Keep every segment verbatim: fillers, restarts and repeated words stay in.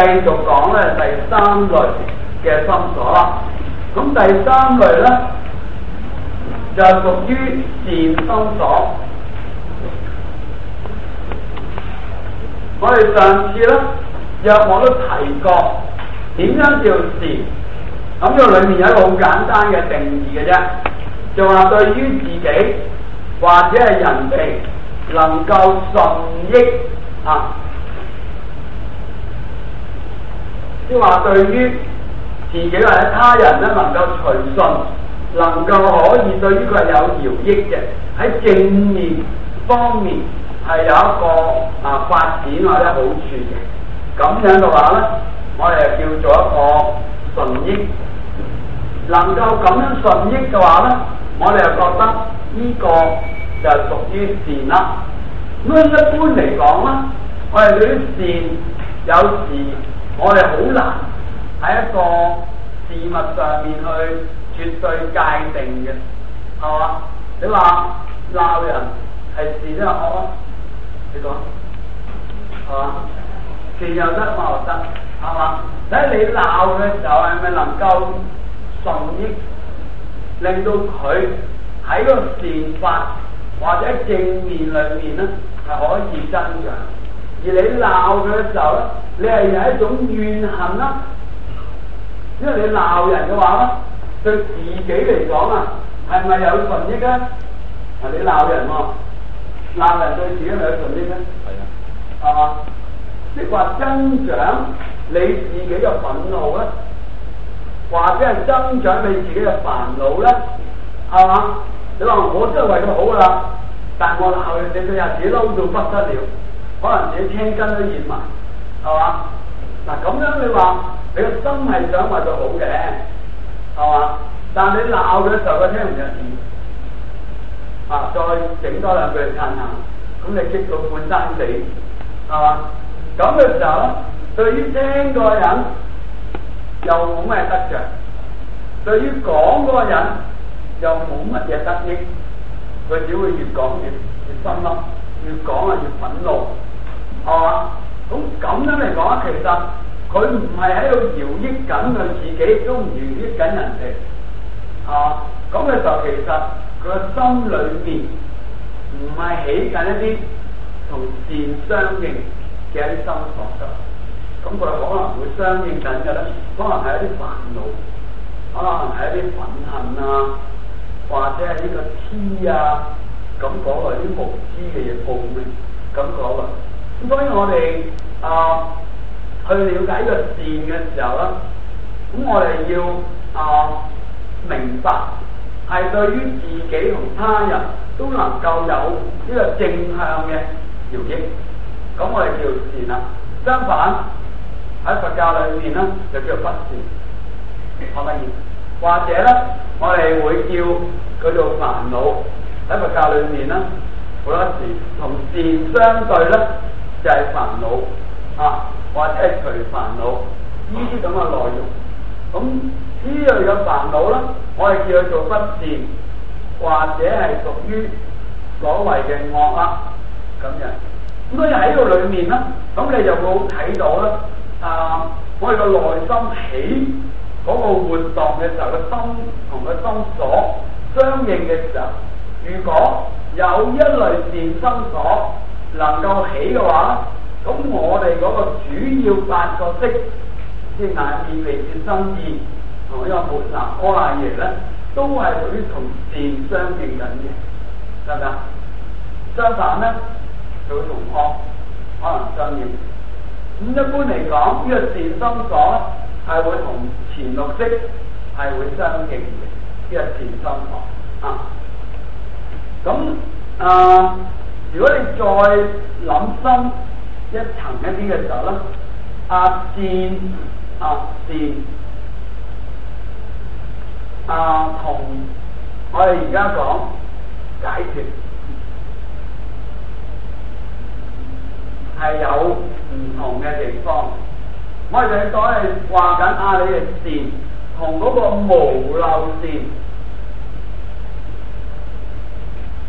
續講咧第三類嘅心所啦。咁第三類咧就屬於善心所。我哋上次咧若我都提過點樣叫善，咁呢個裏面有一個好簡單嘅定義嘅啫，就話對於自己或者係人哋能夠順益啊，即係話對於自己或者他人咧能夠隨順，能夠可以對於佢係有饒益嘅，喺正面方面係有一個啊發展或者好處嘅，咁樣嘅話咧，我哋就叫做一個順益。能夠咁樣順益嘅話咧，我哋就覺得呢個就係屬於善啦。咁一般嚟講咧，我哋對於善有時我哋好難喺一個事物上面去絕對界定嘅，係嘛？你話鬧人係善定係惡啊？你講係嘛？善又得，惡又得，係嘛？睇你鬧嘅時候係咪能夠順益，令到佢喺個善法或者正面裏面咧係可以增長。而你鬧佢嘅時候咧，你係有一種怨恨啦，因為你鬧人嘅話咧，對自己嚟講啊，係咪有順益啊？啊，你鬧人喎，鬧人對自己係咪有順益咧？係啊，係嘛？即係話增長你自己嘅憤怒咧，或者係增長你自己嘅煩惱咧，係嘛？你話我真係為佢好噶啦，但我鬧佢，你佢又自己嬲到不得了，可能自己青筋都染埋，係嘛？嗱咁樣你話你個心係想為佢好嘅，係嘛？但係你鬧嘅時候佢聽唔入耳，啊再整多兩句嚟撐下，咁你激到半生死，係嘛？咁嘅時候咧，對於聽嗰個人又冇咩得着，對於講嗰個人又冇乜嘢得益，佢只會越講越越心噏，越講啊越憤怒，係嘛？咁咁樣嚟講，其實佢唔係喺度饒益緊佢自己，都唔饒益緊人哋，係嘛？咁嘅時候，其實佢個心裏面唔係起緊一啲同善相應嘅一啲心所㗎，咁佢可能會相應緊嘅咧，可能係一啲煩惱，可能係一啲憤恨啊，或者係呢個痴啊，咁嗰類啲無知嘅嘢報咩？咁嗰類，咁所以我哋啊去了解呢個善嘅時候咧，咁我哋要啊明白係對於自己同他人都能夠有呢個正向嘅饒益。咁我哋叫善啦，相反喺佛教裏面咧就叫不善，可唔可以？或者咧，我哋會叫佢做煩惱。喺佛教裏面咧，好多時同善相對咧就係、是、煩惱啊，或者係除煩惱呢啲咁嘅內容。咁呢類嘅煩惱咧，我哋叫佢做不善，或者係屬於所謂嘅惡啦，咁樣。咁所以喺呢個裏面咧，咁你就會睇到咧，啊，我哋個內心起嗰個活動嘅時候，個心同個心所相應嘅時候，如果有一類善心所能夠起嘅話，咁我哋嗰個主要八個識，即係眼耳鼻舌身意同呢個末那阿賴耶咧，都係屬於同善相應緊嘅，得唔得？相反咧，佢會同惡可能相應。咁一般嚟講，呢、這個善心所係會同前六識係會相應嘅，呢、這個善心所啊。咁啊、呃，如果你再諗深一層一啲嘅時候咧，啊善啊善啊同我哋而家講解決係有唔同嘅地方。我哋就講係話緊啊，你嘅善同嗰個無漏善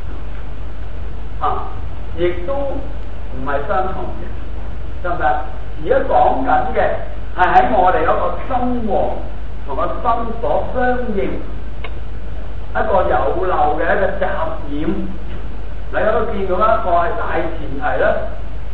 啊，亦都唔係相同嘅，得唔得？ 而家講緊嘅係喺我哋嗰個心王同個心所相應一個有漏嘅一個雜染，你都見到一個係大前提啦。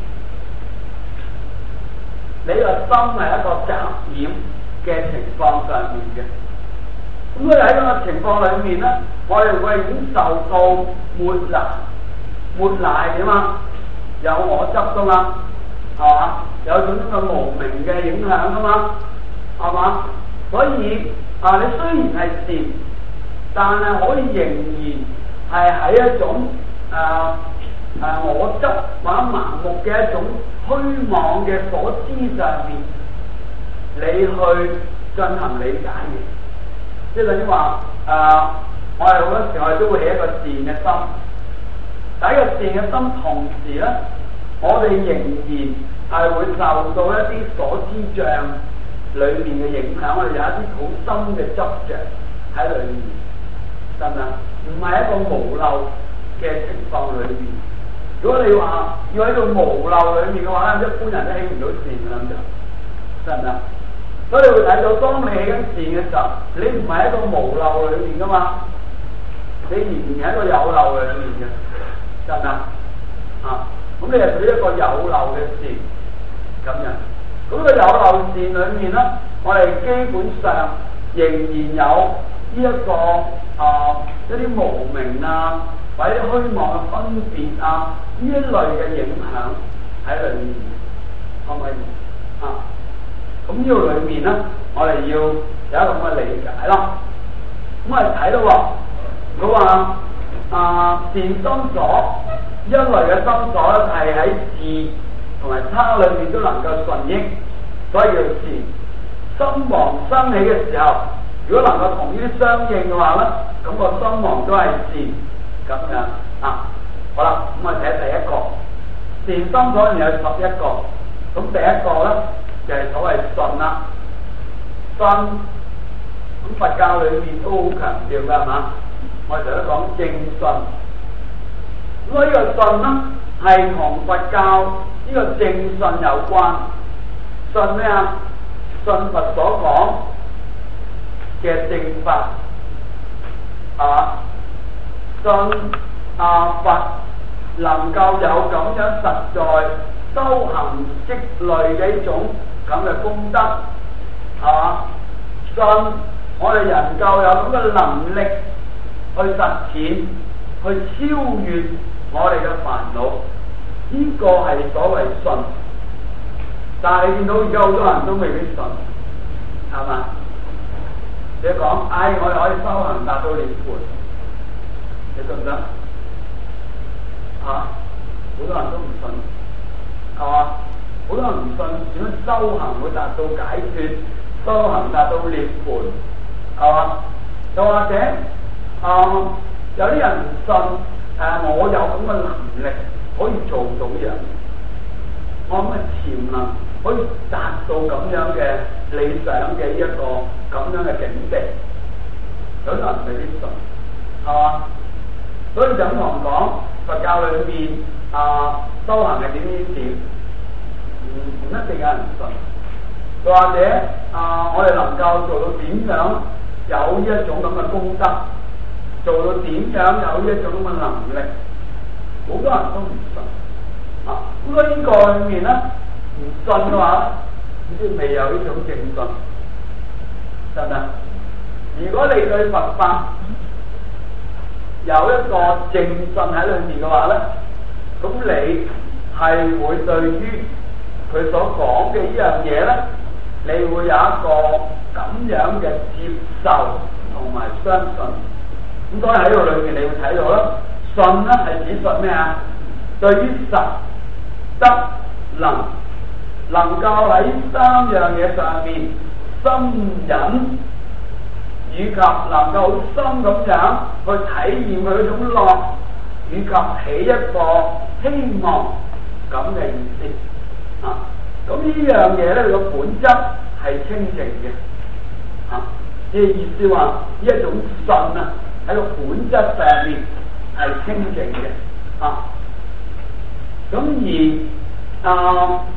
你個心係一個雜染嘅情況上面嘅，咁佢喺個情況裏面咧，我哋會已經受到抹拿，抹拿點啊？有我執噶嘛，係嘛？有種咁嘅無明嘅影響噶嘛，係嘛？所以啊，你雖然係善，但係可以仍然係喺一種誒誒、啊啊、我執或者盲目嘅一種虛妄嘅所知上面，你去進行理解嘅，即係等於話誒，我哋好多時我哋都會起一個善嘅心，但係一個善嘅心同時咧，我哋仍然係會受到一啲所知障裏面嘅影響，我哋有一啲好深嘅執着喺裏面，得唔得？唔係一個無漏嘅情況裏面。如果你話要喺度無漏裏面嘅話咧，一般人都起唔到善嘅咁就，得唔得？所以你會睇到，當你起緊善嘅時候，你唔係一個無漏裏面噶嘛，你仍然係一個有漏裏面嘅，得唔得？啊，咁你係屬於一個有漏嘅善咁樣。咁個有漏善裏面咧，我哋基本上仍然有呢、這、一個啊一啲無明啊，或者虛妄嘅分別啊，呢一類嘅影響喺裏面，可唔可以啊？咁呢個裏面咧，我哋要有一個咁嘅理解咯。咁我哋睇到喎，佢話啊善心所一類嘅心所咧，係喺智同埋他裏面都能夠順應，所以叫善。心王生起嘅時候，如果能夠同呢啲相應嘅話咧，咁、那個心王都係善咁樣啊。好啦，咁我哋睇第一個善心所，有十一個。咁第一個咧就係、是、所謂信啦，信咁佛教裏面都好強調㗎，係嘛？我哋成日都講正信。咁呢個信咧係同佛教呢個正信有關。信咩啊？信佛所講嘅正法，係嘛？信啊佛能夠有咁樣實在修行積累嘅一種咁嘅功德，係嘛？信我哋人夠有咁嘅能力去實踐，去超越我哋嘅煩惱，呢、這個係所謂信。但係你見到而家好多人都未必信，係嘛？你講，唉、哎，我哋可以修行達到涅槃，你信唔信？嚇、啊，好多人都唔信，係嘛？好多人唔信點樣修行會達到解脫，修行達到涅槃，係嘛？又或者啊、呃，有啲人唔信，誒、呃，我有咁嘅能力可以做到呢樣，我咁嘅潛能。可以達到咁樣嘅理想嘅一個咁樣嘅境地，有啲人未必信，係嘛？所以就咁同講，佛教裏面啊修行係點點點，唔唔一定有人信。又或者啊，我哋能夠做到點樣有呢一種咁嘅功德，做到點樣有呢一種咁嘅能力，好多人都唔信。啊，咁所以呢個裏面咧。唔信嘅話，你都未有呢種正信，得唔得？如果你對佛法有一個正信喺裏面嘅話咧，咁你係會對於佢所講嘅呢樣嘢咧，你會有一個咁樣嘅接受同埋相信。咁當然喺呢個裏面，你會睇到啦，信咧係指述咩啊？對於實德能。能夠喺三樣嘢上面深忍，以及能夠好深咁樣去體驗佢嗰種樂，以及起一個希望咁嘅意思啊。咁呢樣嘢咧，佢個本質係清淨嘅啊。即係意思話，呢一種信啊，喺個本質上面係清淨嘅啊。咁而啊。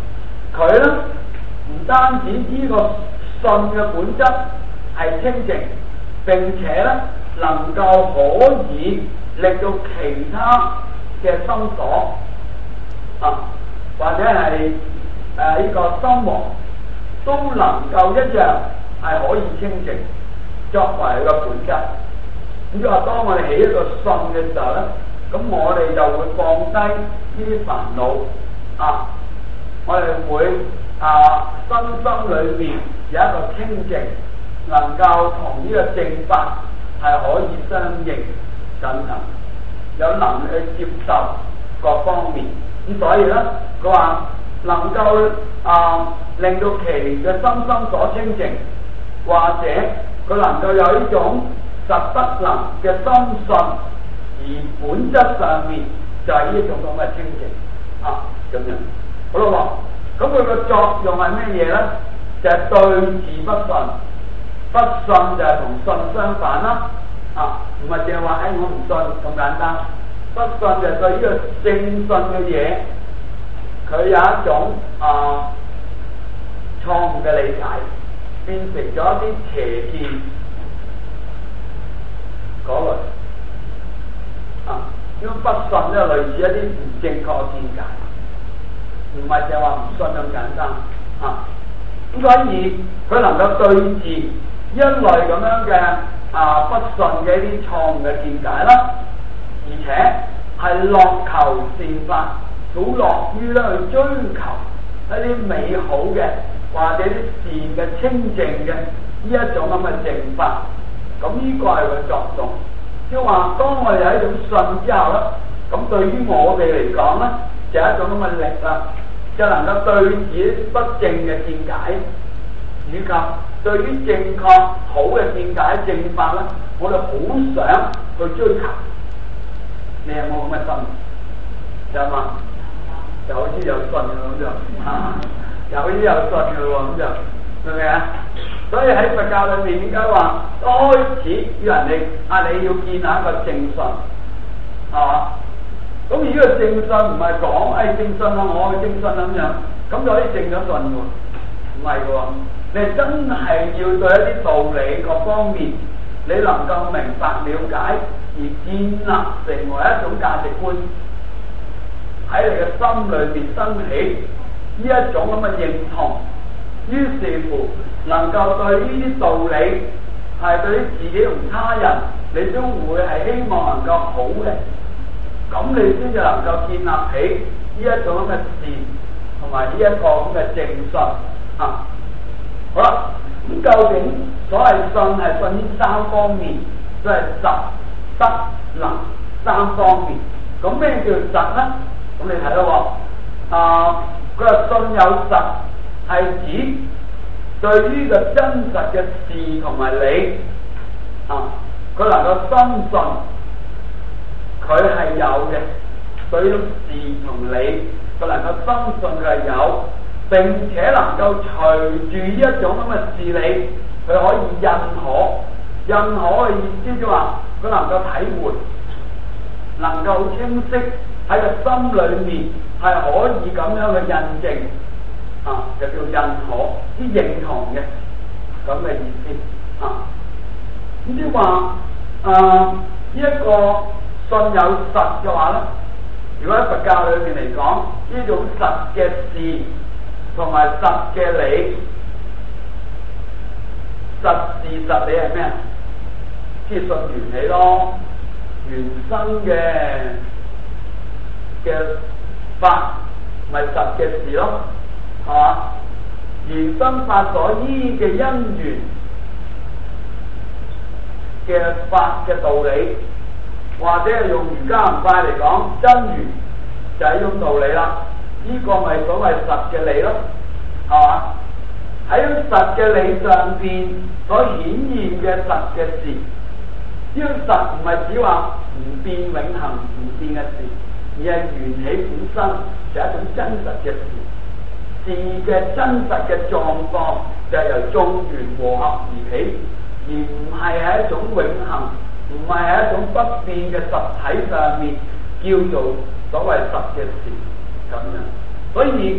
佢咧唔單止呢個信嘅本質係清淨，並且咧能夠可以令到其他嘅心所啊，或者係誒呢個心王都能夠一樣係可以清淨，作為個本質。咁即係話，當我哋起一個信嘅時候咧，咁我哋就會放低呢啲煩惱啊，我哋會啊身心裏面有一個清淨，能夠同呢個正法係可以相應進行，有能力去接受各方面。咁所以咧，佢話能夠啊令到其嘅心心所清淨，或者佢能夠有呢種實不能嘅深信，而本質上面就係呢一種咁嘅清淨啊咁樣。好啦喎，咁佢個作用係咩嘢咧？就係、是、對治不信，不信就係同信相反啦。啊，唔係淨係話誒我唔信咁簡單，不信就係對呢個正信嘅嘢，佢有一種啊錯誤嘅理解，變成咗一啲邪見嗰類啊。因為不信咧，類似一啲唔正確嘅見解，唔係淨係話唔信咁簡單啊。咁所以佢能夠對治一類咁樣嘅啊不信嘅一啲錯誤嘅見解啦，而且係樂求善法，好樂於咧去追求一啲美好嘅或者啲善嘅清淨嘅呢一種咁嘅正法。咁呢個係佢作用，即係話當我哋有一種信之後咧，咁對於我哋嚟講咧，就係一種咁嘅力啦，就能夠對治不正嘅見解，以及對於正確好嘅見解正法咧，我哋好想去追求。你有冇咁嘅心？有嘛？有啲有信嘅咁就，啊、有啲有信嘅喎咁就，明唔明啊？所以喺佛教裏面點解話開始要人哋啊你要建立一個正信，係嘛？咁而呢個正信唔係講誒正信啊，我嘅正信咁樣，咁就可以正咗信嘅喎，唔係嘅喎，你真係要對一啲道理各方面，你能夠明白了解而建立成為一種價值觀，喺你嘅心裏面生起呢一種咁嘅認同，於是乎能夠對呢啲道理係對於自己同他人，你都會係希望能夠好嘅，咁你先至能夠建立起呢一種咁嘅善同埋呢一個咁嘅正信啊。好啦，咁究竟所謂信係信呢三方面，即係實、德、能三方面。咁咩叫實咧？咁你睇到喎，啊，佢話信有實係指對於個真實嘅事同埋理啊，佢能夠深信佢係有嘅，對於事同理，佢能夠深信佢係有。並且能夠隨住呢一種咁嘅事理，佢可以認可，認可嘅意思即係話佢能夠體會，能夠清晰喺個心裏面係可以咁樣嘅印證，啊，就叫認可，啲認同嘅咁嘅意思啊。咁即係話啊，呢一個信有實嘅話咧，如果喺佛教裏面嚟講，呢種實嘅事同埋實嘅理，實事實理係咩啊？即係信緣起咯，原生嘅嘅法咪實嘅事咯，係嘛？原生法所依嘅因緣嘅法嘅道理，或者係用瑜伽行派嚟講，真如就係呢種道理啦。呢個咪所謂實嘅理咯，係嘛？喺實嘅理上邊所顯現嘅實嘅事，呢種實唔係指話唔變永恆唔變嘅事，而係緣起本身就係一種真實嘅事。事嘅真實嘅狀況就係由眾緣和合而起，而唔係喺一種永恆，唔係喺一種不變嘅實體上面叫做所謂實嘅事。咁樣，所以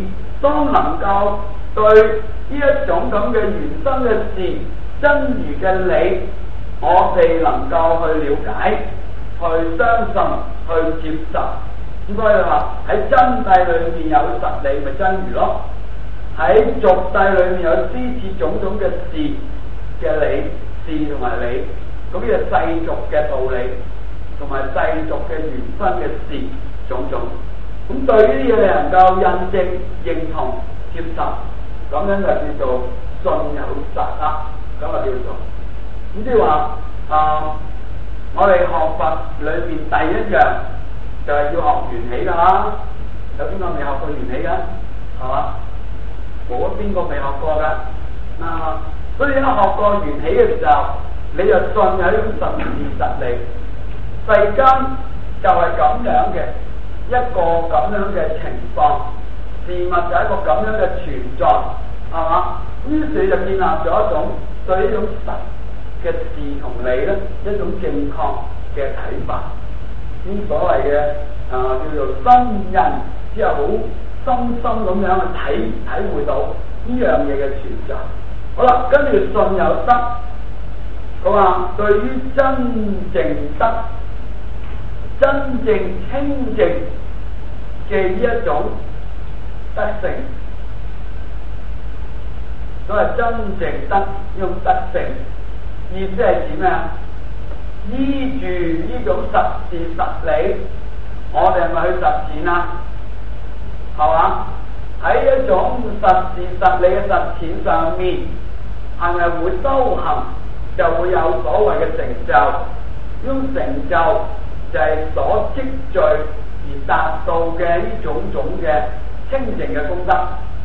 都能夠對呢一種咁嘅原生嘅事、真如嘅理，我哋能夠去了解、去相信、去接受。咁所以話喺真諦裏面有實理，咪真如咯；喺俗諦裏面有諸此種種嘅事嘅理、事同埋理，咁呢個世俗嘅道理同埋世俗嘅原生嘅事種種。咁對於呢啲嘢你能夠印證、認同、接受，咁樣就叫做信有實啦。咁啊叫做咁即係話啊，我哋學佛裏邊第一樣就係要學緣起㗎啦。有邊個未學過緣起㗎？係嘛？冇啊，邊個未學過㗎？啊，所以一學過緣起嘅時候，你就信有呢種實事實理。世間就係咁樣嘅一個咁樣嘅情況，事物就係一個咁樣嘅存在，係嘛？於是就建立咗一種對呢種實嘅事同理咧，一種正確嘅睇法。呢所謂嘅啊叫做身印，之後好深深咁樣去體體會到呢樣嘢嘅存在。好啦，跟住信有德，佢話對於真正德、真正清淨嘅呢一種德性，所謂真正德呢種德性，意思係指咩啊？依住呢種實事實理，我哋係咪去實踐啊？係嘛？喺一種實事實理嘅實踐上面，係咪會修行就會有所謂嘅成就？呢種成就就係所積聚而達到嘅呢種種嘅清淨嘅功德，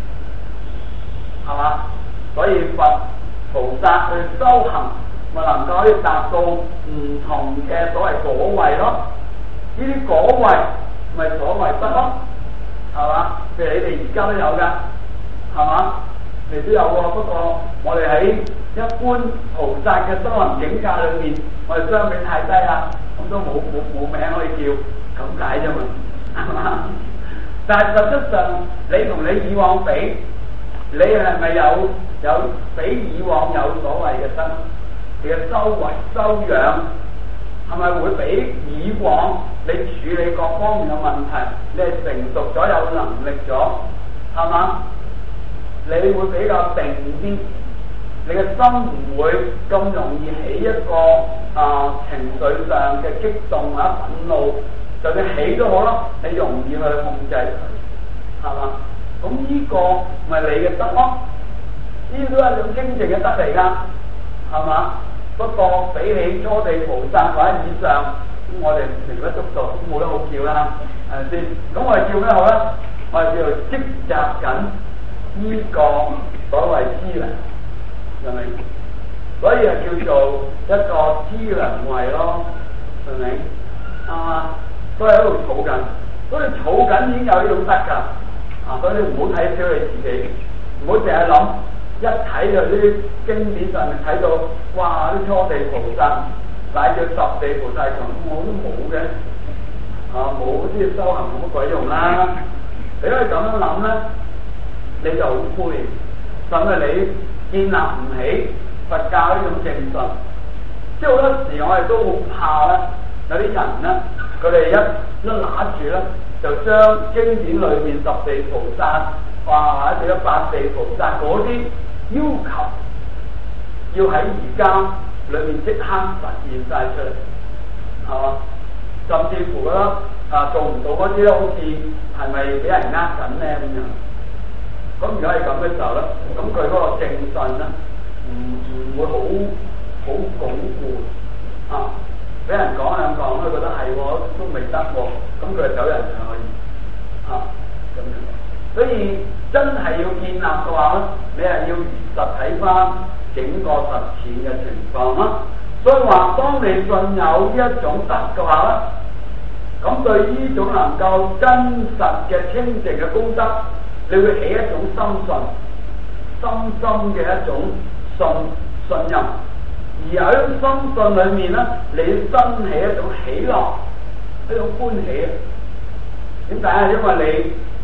係嘛？所以佛菩薩去修行，咪能夠可以達到唔同嘅所謂果位咯。呢啲果位咪所謂德咯，係嘛？譬如你哋而家都有㗎，係嘛？你都有喎。不過我哋喺一般菩薩嘅修行境界裏面，我哋相比太低啦，咁都冇冇冇名可以叫，咁解啫嘛，係嘛？但係實質上，你同你以往比，你係咪有有比以往有所謂嘅德？你嘅修為修養係咪會比以往你處理各方面嘅問題，你係成熟咗有能力咗，係嘛？你會比較定啲，你嘅心唔會咁容易起一個啊、呃、情緒上嘅激動或者憤怒，就算起都好啦，你容易去控制佢，係嘛？咁呢個咪你嘅德咯？呢啲都係一種清淨嘅德嚟㗎，係嘛？不過比起初地菩薩或者以上，咁我哋成不足道，都冇得好叫啦，係咪先？咁我哋叫咩好咧？我哋叫做積集緊呢個所謂資糧，係咪？所以係叫做一個資糧位咯，係咪？啊，都喺度儲緊，所以儲緊已經有呢種德㗎，啊，所以你唔好睇小你自己，唔好淨係諗。一睇就啲經典上面睇到，哇！啲初地菩薩乃至十地菩薩咁，我都冇嘅，啊冇啲修行冇乜鬼用啦！你可以咁樣諗咧，你就好灰，甚至你建立唔起佛教呢種正信。即係好多時我哋都好怕咧，有啲人咧，佢哋一一揦住咧，就將經典裏面十地菩薩，哇！或者八地菩薩嗰啲。要求要喺而家裏面即刻實現晒出嚟，係嘛？甚至乎啦，啊做唔到嗰啲咧，好似係咪俾人呃緊咧咁樣？咁如果係咁嘅時候咧，咁佢嗰個正信咧，唔唔會好好鞏固啊！俾人講兩講咧，覺得係喎，都未得喎，咁佢就走人就可以啊咁樣。所以真係要建立嘅話咧，你係要如實睇翻整個實踐嘅情況啦。所以話，當你信有呢一種德嘅話咧，咁對呢種能夠真實嘅清淨嘅功德，你會起一種深信、深深嘅一種信信任。而喺深信裏面咧，你生起一種喜樂、一種歡喜。點解啊？因為你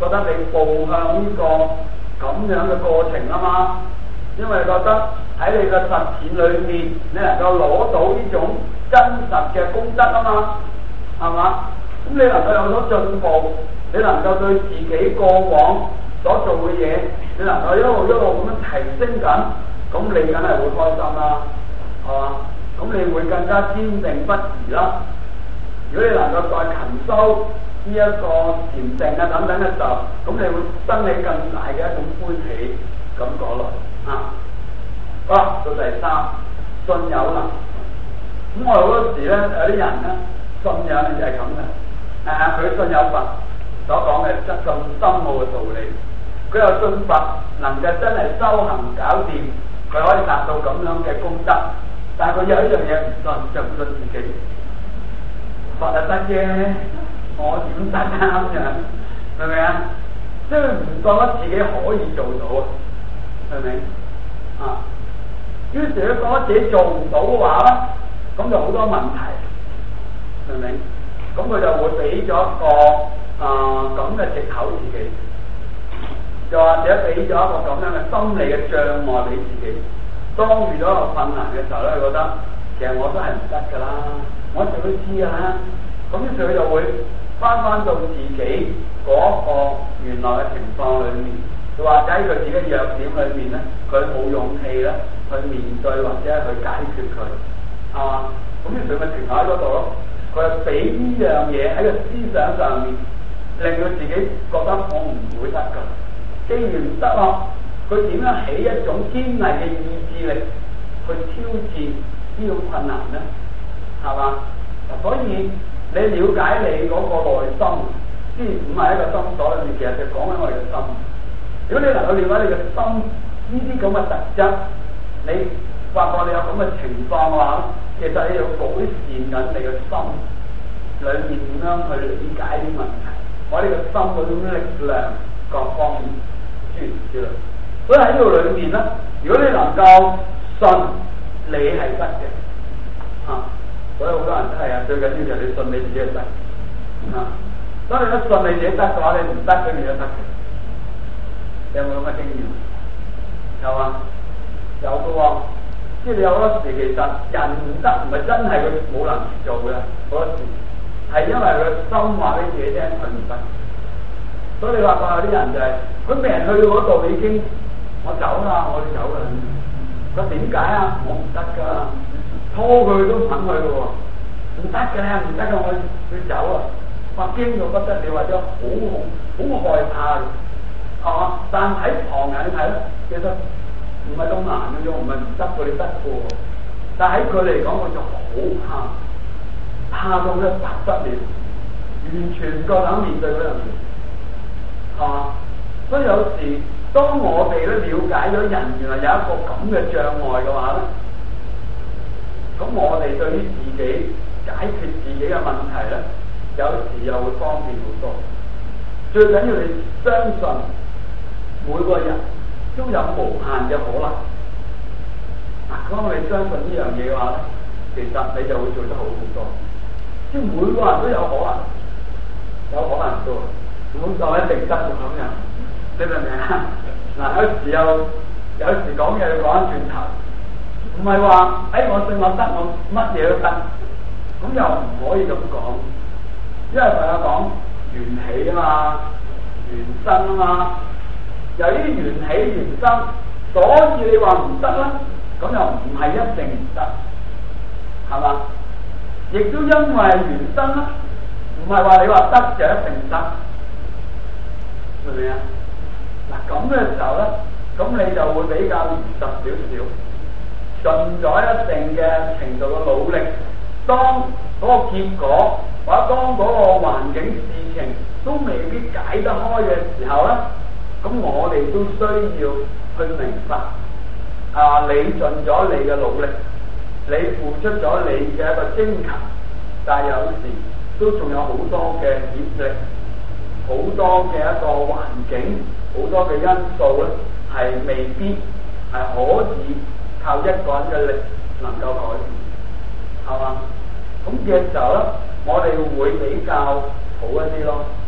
覺得你步向呢個咁樣嘅過程啊嘛，因為覺得喺你嘅實踐裏面，你能夠攞到呢種真實嘅功德啊嘛，係嘛？咁你能夠有所進步，你能夠對自己過往所做嘅嘢，你能夠一路一路咁樣提升緊，咁你梗係會開心啦，係嘛？咁你會更加堅定不移啦。如果你能夠再勤修呢一個禪定啊等等嘅時候，咁你會生起更大嘅一種歡喜感覺來啊。好啦，到第三，信有能。咁我好多時咧，有啲人咧信仰就係咁嘅，誒、啊、佢信有佛所講嘅真咁深奧嘅道理，佢又信佛能夠真係修行搞掂，佢可以達到咁樣嘅功德，但係佢有一樣嘢唔信，就唔信自己。佛就得啫，我點得啱嘅？係咪啊？即係唔覺得自己可以做到啊？係咪啊？於是佢覺得自己做唔到嘅話咧，咁就好多問題，係咪？咁佢就會俾咗一個啊咁嘅藉口自己，又或者俾咗一個咁樣嘅心理嘅障礙俾自己。當遇到一個困難嘅時候咧，佢覺得其實我都係唔得㗎啦，我一直都知㗎啦。咁於是佢就會翻翻到自己嗰個原來嘅情況裏面，又或者喺佢自己嘅弱點裏面咧，佢冇勇氣咧去面對或者去解決佢，係嘛？咁於是佢咪停喺嗰度咯。佢係俾呢樣嘢喺個思想上面，令到自己覺得我唔會得㗎。既然唔得咯，佢點樣起一種堅毅嘅意志力去挑戰呢種困難咧？係嘛？所以你了解你嗰個內心，先唔係一個心所裏面，其實就講緊我哋嘅心。如果你能夠了解你嘅心呢啲咁嘅特質，你發覺你有咁嘅情況嘅話，其實你要改善緊你嘅心裏面點樣去理解啲問題，我哋嘅心嗰種力量各方面諸如此類。所以喺呢度裏面咧，如果你能夠信你係得嘅，啊，所以好多人都係啊，最緊要就係你信你自己係得，啊，當你一信你自己得嘅話，你唔得嘅你都得嘅。你有冇咁嘅經驗？有啊，有嘅喎。即係你有好多時其實人唔得，唔係真係佢冇能力做嘅，好多時係因為佢心話俾自己聽佢唔得。所以你話話有啲人就係佢未人去到嗰度已經我走啦，我要走啦。佢點解啊？我唔得㗎，拖佢都唔肯去嘅喎，唔得嘅咧，唔得嘅，我要走啊！話驚到不得了，或者好好好害怕嘅，係嘛？但喺旁人睇咧，其實唔係咁難嘅啫，唔係唔得嘅，你得嘅喎。但喺佢嚟講，我就好怕，怕到咧不得了，完全唔夠膽面對嗰樣嘢，係嘛？所以有時當我哋咧了解咗人原來有一個咁嘅障礙嘅話咧，咁我哋對於自己解決自己嘅問題咧，有時又會方便好多。最緊要你相信每個人都有無限嘅可能。嗱，當你相信呢樣嘢嘅話咧，其實你就會做得好好多。即係每個人都有可能，有可能多，咁就一定得咁樣。你明唔明啊？嗱，有時又有時講嘢要講翻轉頭，唔係話誒我信我得，我乜嘢都得，咁又唔可以咁講，因為朋友講緣起啊嘛，緣生啊嘛，由於緣起緣生，所以你話唔得啦，咁又唔係一定唔得，係嘛？亦都因為緣生啦，唔係話你話得就一定得，明唔明啊？嗱，咁嘅時候咧，咁你就會比較現實少少，盡咗一定嘅程度嘅努力，當嗰個結果或者當嗰個環境事情都未必解得開嘅時候咧，咁我哋都需要去明白，啊，你盡咗你嘅努力，你付出咗你嘅一個精勤，但係有時都仲有好多嘅業力，好多嘅一個環境。好多嘅因素咧，係未必係可以靠一個人嘅力能夠改變，係嘛？咁嘅時候咧，我哋會比較好一啲咯，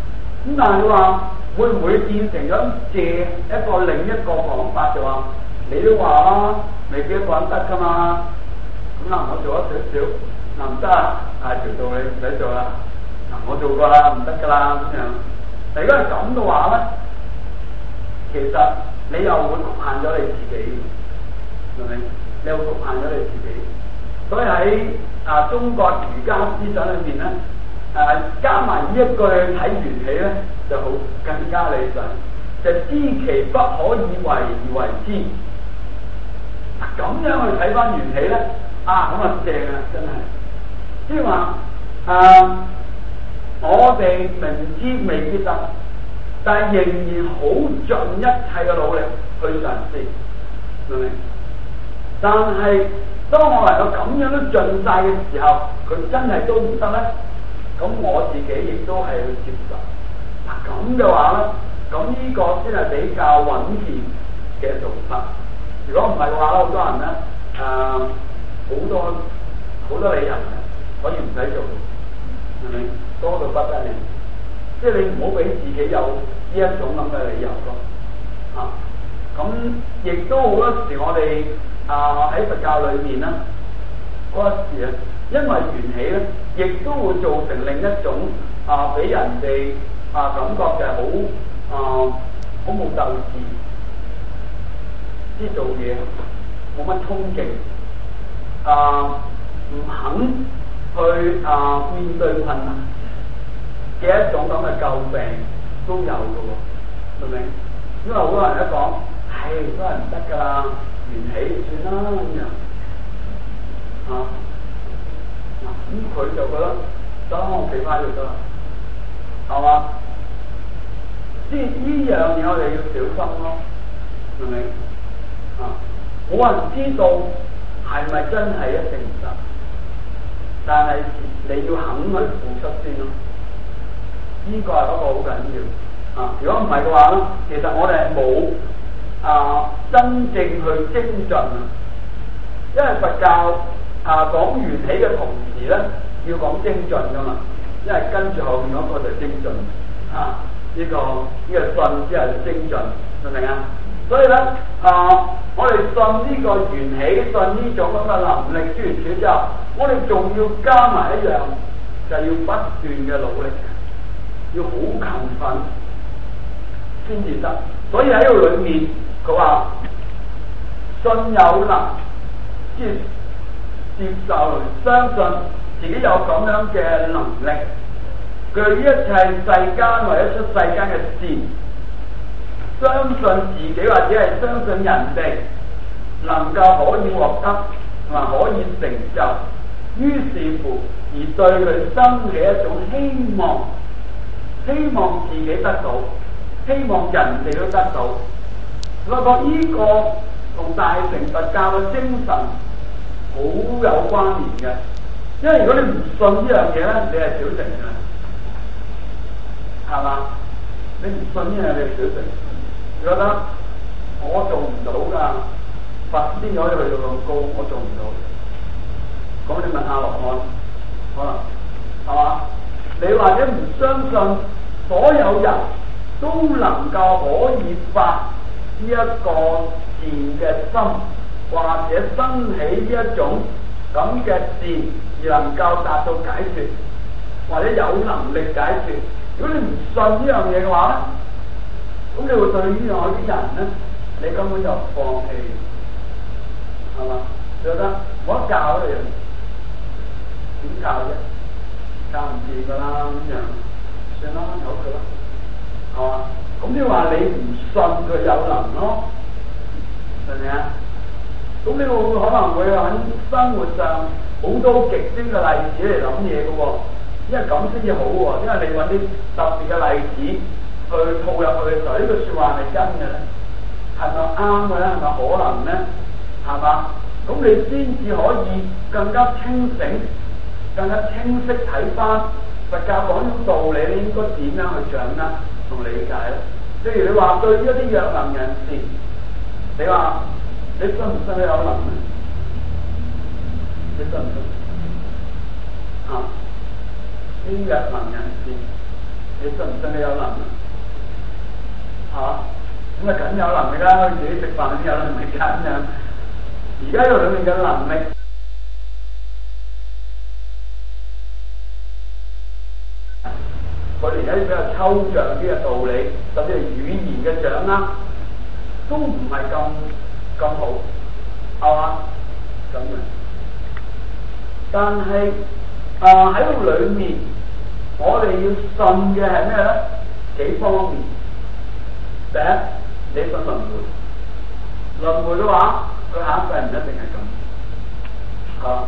咁但係你話會唔會變成咗借一個另一個講法，就話你都話啦，未必一個人得㗎嘛。咁嗱，我做咗少少，嗱唔得啊，大條道你唔使做啦。嗱，我做過啦，唔得㗎啦咁樣。但如果係咁嘅話咧，其實你又會局限咗你自己，明唔明？你又局限咗你自己。所以喺啊中國儒家思想裏面咧，誒、啊、加埋呢一句睇緣起咧，就好更加理想。就知其不可以為而為之。咁樣去睇翻緣起咧，啊咁啊正啊，真係。即係話誒，我哋明知未必得，但係仍然好盡一切嘅努力去嘗試，明唔明？但係當我能夠咁樣都盡晒嘅時候，佢真係都唔得咧，咁我自己亦都係去接受。嗱咁嘅話咧，咁呢個先係比較穩健嘅做法。如果唔係嘅話咧，好多人咧誒好多好多理由可以唔使做，係咪多到不得了？即係你唔好俾自己有呢一種咁嘅理由咯。啊，咁亦都好多時我哋啊喺佛教裏面咧嗰時啊，因為緣起咧，亦都會造成另一種啊俾人哋啊感覺就係好啊好冇鬥志，知做嘢冇乜衝勁，啊唔肯去啊面對困難嘅一種咁嘅詬病都有嘅喎，明唔明？因為好多人一講，唉都係唔得㗎啦，緣起算啦咁樣，啊嗱咁佢就覺得得我企翻就得啦，係嘛？即係呢樣嘢我哋要小心咯，明唔明？啊，冇人知道係咪真係一定唔得，但係你要肯去付出先咯。呢個係一個好緊要啊！如果唔係嘅話咧，其實我哋係冇啊真正去精進啊，因為佛教啊講緣起嘅同時咧，要講精進噶嘛，因為跟住後面嗰個就精進啊，呢、這個呢、這個信之後就精進，明唔明啊？所以咧啊，我哋信呢個緣起，信呢種咁嘅能力諸如此類之後，我哋仲要加埋一樣，就係、要不斷嘅努力。要好勤奮先至得，所以喺呢個裏面佢話信有能，即係接受相信自己有咁樣嘅能力，對於一切世間或者出世間嘅事，相信自己或者係相信人哋能夠可以獲得同埋可以成就，於是乎而對佢生起一種希望。希望自己得到，希望人哋都得到。我覺得呢個同大乘佛教嘅精神好有關聯嘅，因為如果你唔信呢樣嘢咧，你係小乘嘅，係嘛？你唔信呢樣嘢，你係小乘。你覺得我做唔到㗎，佛先可以去到咁高，我做唔到。咁你問阿羅漢，可能係嘛？你或者唔相信所有人都能夠可以發呢一個善嘅心，或者生起呢一種咁嘅善而能夠達到解脫，或者有能力解脫。如果你唔信呢樣嘢嘅話咧，咁你會對呢樣啲人咧，你根本就放棄，係嘛？你覺得冇得教嘅人點教啫？教唔掂噶啦，咁樣算啦，由佢啦，係嘛？咁即係話你唔信佢有能咯，明唔明啊？咁你會可能會喺生活上好多極端嘅例子嚟諗嘢嘅喎，因為咁先至好喎，因為你揾啲特別嘅例子去套入去嘅時候，呢句説話係咪真嘅咧？係咪啱嘅咧？係咪可能咧？係嘛？咁你先至可以更加清醒。更加清晰睇翻佛教講種道理，你應該點樣去掌握同理解咧？譬如你話對於一啲弱能人士，你話你信唔信佢有能咧？你信唔信？啊，啲弱能人士你信唔信你有能力？嚇、啊，咁啊梗有能力啦，自己食飯先有能力㗎咁樣。而家呢度裏面嘅能力，佢連一啲比較抽象啲嘅道理，甚至係語言嘅掌握，都唔係咁咁好，係嘛？咁樣。但係啊喺度裏面，我哋要信嘅係咩咧？幾方面。第一，你信輪迴，輪迴嘅話，佢下一世唔一定係咁。啊。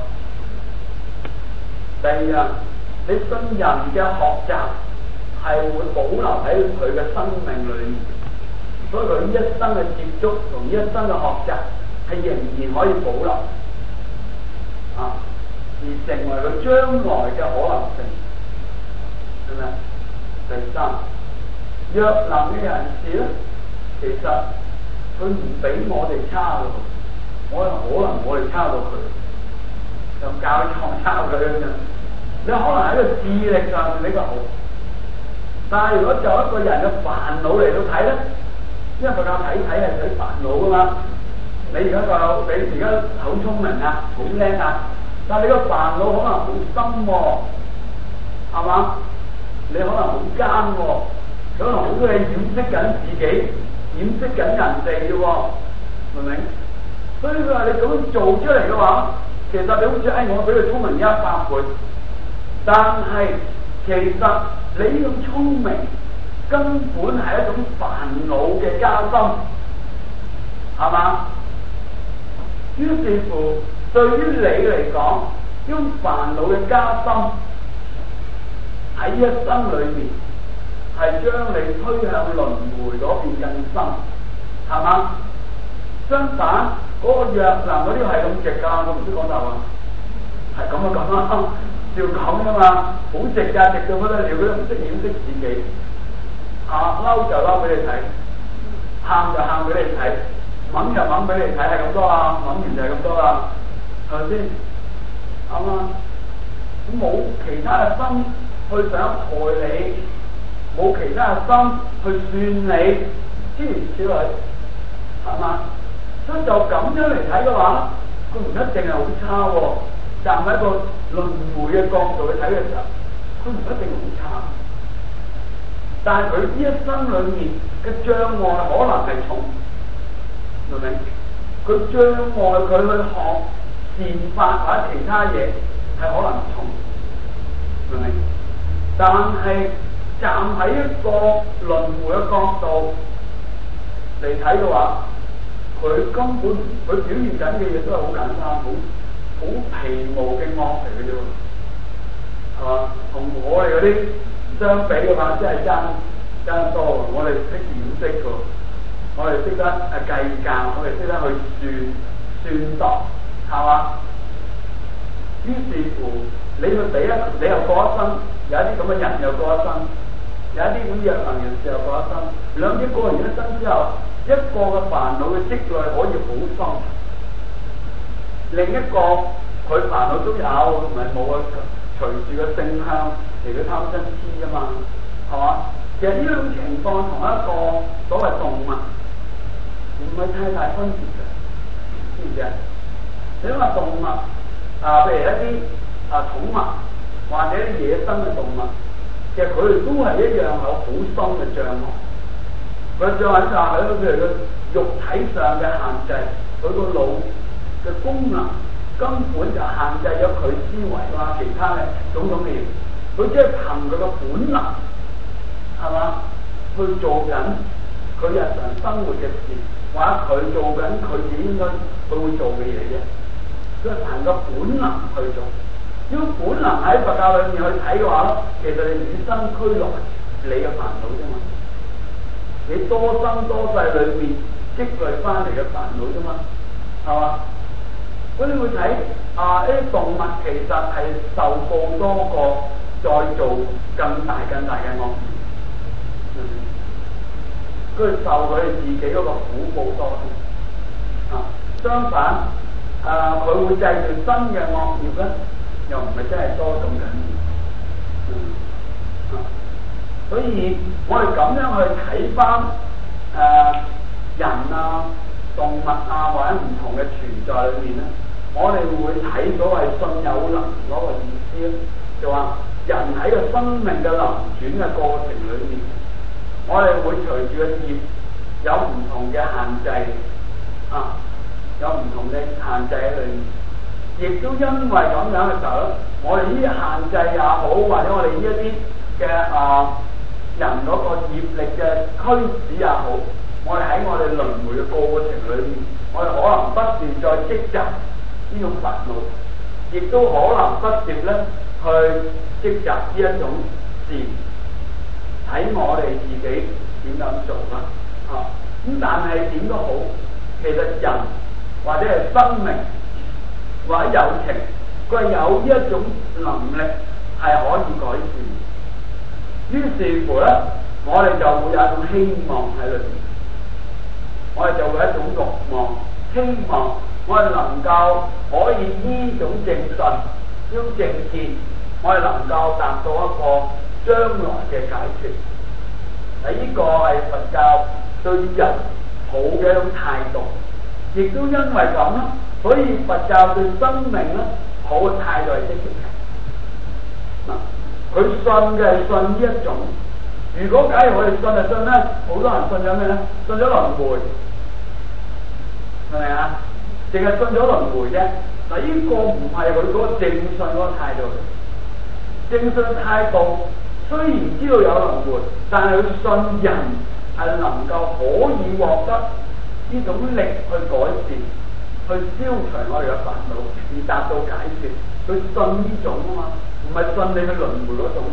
第二，你信人嘅學習係會保留喺佢嘅生命裏面，所以佢一生嘅接觸同一生嘅學習係仍然可以保留。啊。而成為佢將來嘅可能性，係咪？第三，弱能嘅人士咧，其實佢唔比我哋差咯，我可能我哋差過佢，就教創差佢咁樣。你可能喺個智力上面比較好，但係如果就一個人嘅煩惱嚟到睇咧，因為佛教睇睇係睇煩惱噶嘛。你而家個你而家好聰明啊，好叻啊！但係你個煩惱可能好深喎、哦，係嘛？你可能好奸喎，可能好多嘢掩飾緊自己，掩飾緊人哋嘅喎，明唔明？所以佢話你咁樣做出嚟嘅話，其實你好似誒我比佢聰明一百倍，但係其實你呢種聰明根本係一種煩惱嘅加深，係嘛？於是乎。對於你嚟講，呢種煩惱嘅加深喺一生裏面，係將你推向輪迴嗰邊更深，係嘛？相反，嗰、那個弱能嗰啲係咁直㗎，我唔識講大話，係咁啊咁啊，照講㗎嘛，好直㗎，直到不得了，佢都唔識掩飾自己，啊嬲就嬲俾你睇，喊就喊俾你睇，掹就掹俾你睇，係咁多啊，掹完就係咁多啦。係咪先？啱嘛？冇其他嘅心去想害你，冇其他嘅心去算你，諸如此類，係嘛？所以就咁樣嚟睇嘅話，佢唔一定係好差喎、哦。站喺一個輪迴嘅角度去睇嘅時候，佢唔一定好差。但係佢呢一生裏面嘅障礙可能係重，明唔明？佢障礙佢去學善法或者其他嘢係可能重，明唔明？但係站喺一個輪迴嘅角度嚟睇嘅話，佢根本佢表現緊嘅嘢都係好簡單，好好皮毛嘅惡嚟嘅啫喎，係嘛？同我哋嗰啲相比嘅話，真係爭爭多喎！我哋識掩飾嘅，我哋識得誒計價，我哋識得去算算度。係嘛？於是乎，你去第一，你又過一生，有一啲咁嘅人又過一生，有一啲咁弱能人士又過一生，兩者過完一生之後，一個嘅煩惱嘅積累可以好深，另一個佢煩惱都有，唔係冇啊，隨住個性向嚟到貪嗔痴啫嘛，係嘛？其實呢種情況同一個所謂動物唔係太大分別嘅，知唔知啊？你話動物啊，譬如一啲啊寵物或者啲野生嘅動物，其實佢哋都係一樣有好深嘅障礙。佢障礙就係譬如佢肉體上嘅限制，佢個腦嘅功能根本就限制咗佢思維啊，其他嘅種種嘅嘢。佢只係憑佢個本能，係嘛，去做緊佢日常生活嘅事，或者佢做緊佢自己應該佢會做嘅嘢啫。佢係憑個本能去做。如果本能喺佛教裏面去睇嘅話咧，其實你與生俱來你嘅煩惱啫嘛，你多生多世裏面積累翻嚟嘅煩惱啫嘛，係嘛？咁你會睇啊，呢啲動物其實係受報多過再做更大更大嘅惡業，佢、嗯、受佢哋自己嗰個苦報多啲。啊，相反，啊佢會製造新嘅惡業咧，又唔係真係多咁緊要。嗯，啊， 所以我哋咁樣去睇翻誒人啊、動物啊或者唔同嘅存在裏面咧，我哋會睇到係信有能嗰個意思，就話人喺個生命嘅流轉嘅過程裏面，我哋會隨住個業有唔同嘅限制啊，有唔同嘅限制喺裏面，亦都因為咁樣嘅時候咧，我哋呢啲限制也好，或者我哋呢一啲嘅啊人嗰個業力嘅驅使也好，我哋喺我哋輪迴嘅過程裏面，我哋可能不斷在積集呢種煩惱，亦都可能不斷咧去積集呢一種善，睇我哋自己點樣做啦。啊，咁但係點都好，其實人或者係生命或者有情，佢係有一種能力係可以改善。於是乎咧，我哋就會有一種希望喺裏面，我哋就會有一種慾望，希望我哋能夠可以呢種正信、呢種正見，我哋能夠達到一個將來嘅解決。嗱，呢個係佛教對人好嘅一種態度，亦都因為咁啦，所以佛教對生命咧好嘅態度係積極嘅。嗱，佢信嘅係信呢一種。如果假如我哋信就信咧，好多人信咗咩咧？信咗輪迴，係咪啊？淨係信咗輪迴啫。嗱，呢個唔係佢嗰個正信嗰個態度。正信態度雖然知道有輪迴，但係佢信人係能夠可以獲得呢種力去改善、去消除我哋嘅煩惱，而達到解決。佢信呢種啊嘛，唔係信你去輪迴嗰種。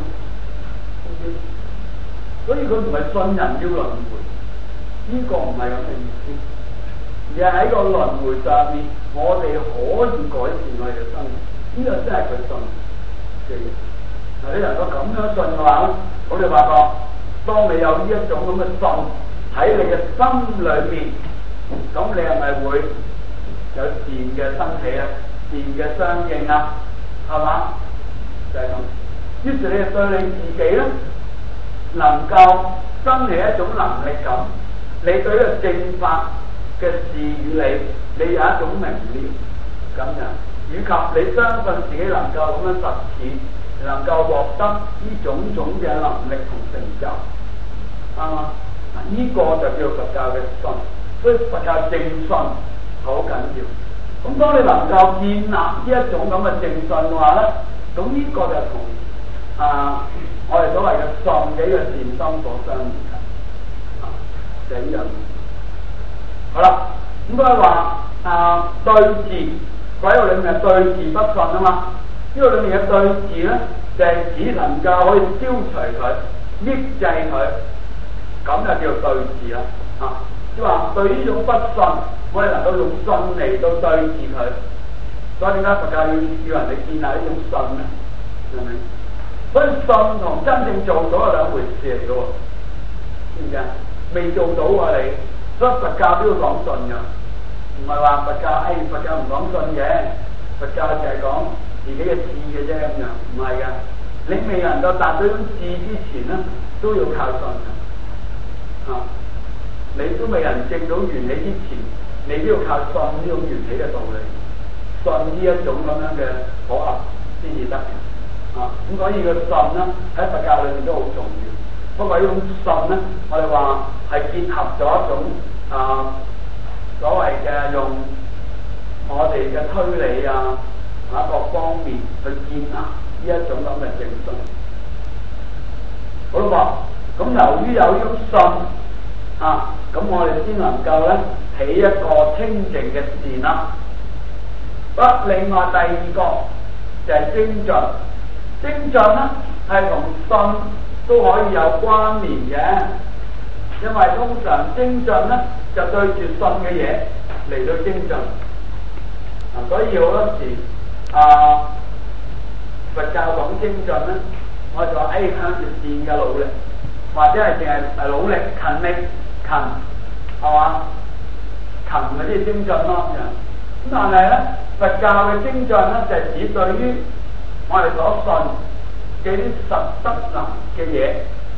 所以佢唔係信人要輪迴，呢、這個唔係咁嘅意思，而係喺個輪迴上面，我哋可以改善我哋嘅生活，呢、這個先係佢信嘅嘢。嗱，你能夠咁樣信嘅話，咁你發覺，當你有呢一種咁嘅信喺你嘅心裏面，咁你係咪會有善嘅生起啊？善嘅相應啊？係嘛？就係、是、咁。於是你對你自己咧，能夠生起一種能力感，你對呢個正法嘅事與理，你有一種明瞭咁樣，以及你相信自己能夠咁樣實踐，能夠獲得呢種種嘅能力同成就，啱嘛？嗱，呢個就叫佛教嘅信，所以佛教正信好緊要。咁當你能夠建立呢一種咁嘅正信嘅話咧，咁呢個就同啊我哋所謂嘅信嘅呢個善心所相應嘅，啊就係呢樣。好啦，咁佢話啊對治，喺度裏面係對治不信啊嘛。呢個裏面嘅對治咧，就係、是、只能夠可以消除佢、抑制佢，咁就叫做對治啦。啊，即係話對呢種不信，我哋能夠用信嚟到對治佢。所以點解佛教要要人哋建立呢種信咧？係咪？所以信同真正做到係兩回事嚟嘅喎，知唔知啊？未做到啊你，所以佛教都要講信㗎，唔係話佛教，哎佛教唔講信嘅，佛教就係講自己嘅智嘅啫咁樣，唔係㗎。你未能夠達到呢種智之前咧，都要靠信㗎。啊，你都未能證到緣起之前，你都要靠信呢種緣起嘅道理，信呢一種咁樣嘅可能先至得。啊，咁所以個信咧喺佛教裏面都好重要。不過呢種信咧，我哋話係結合咗一種啊所謂嘅用我哋嘅推理啊啊各方面去建立呢一種咁嘅正信。好啦噃，咁由於有呢種信啊，咁我哋先能夠咧起一個清淨嘅善啦。不，另外第二個就係精進。精進咧係同信都可以有關聯嘅，因為通常精進咧就對住信嘅嘢嚟到精進。啊，所以好多時啊，佛教講精進咧，我就話誒向住善嘅努力，或者係淨係係努力勤力勤，係嘛？勤嗰啲精進咯咁樣。咁但係咧，佛教嘅精進咧就係指對於我哋所信嘅啲實質能嘅嘢，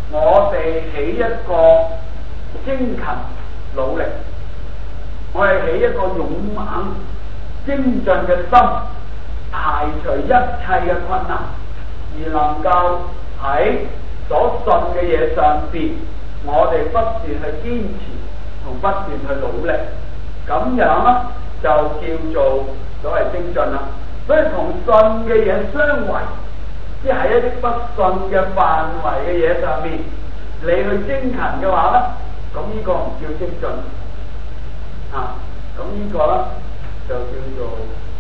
我哋起一個精勤努力，我哋起一個勇猛精進嘅心，排除一切嘅困難，而能夠喺所信嘅嘢上邊，我哋不斷去堅持同不斷去努力，咁樣咧就叫做所謂精進啦。所以同信嘅嘢相違，即係一啲不信嘅範圍嘅嘢上面，你去精勤嘅話咧，咁呢個唔叫精進啊。咁呢個咧就叫做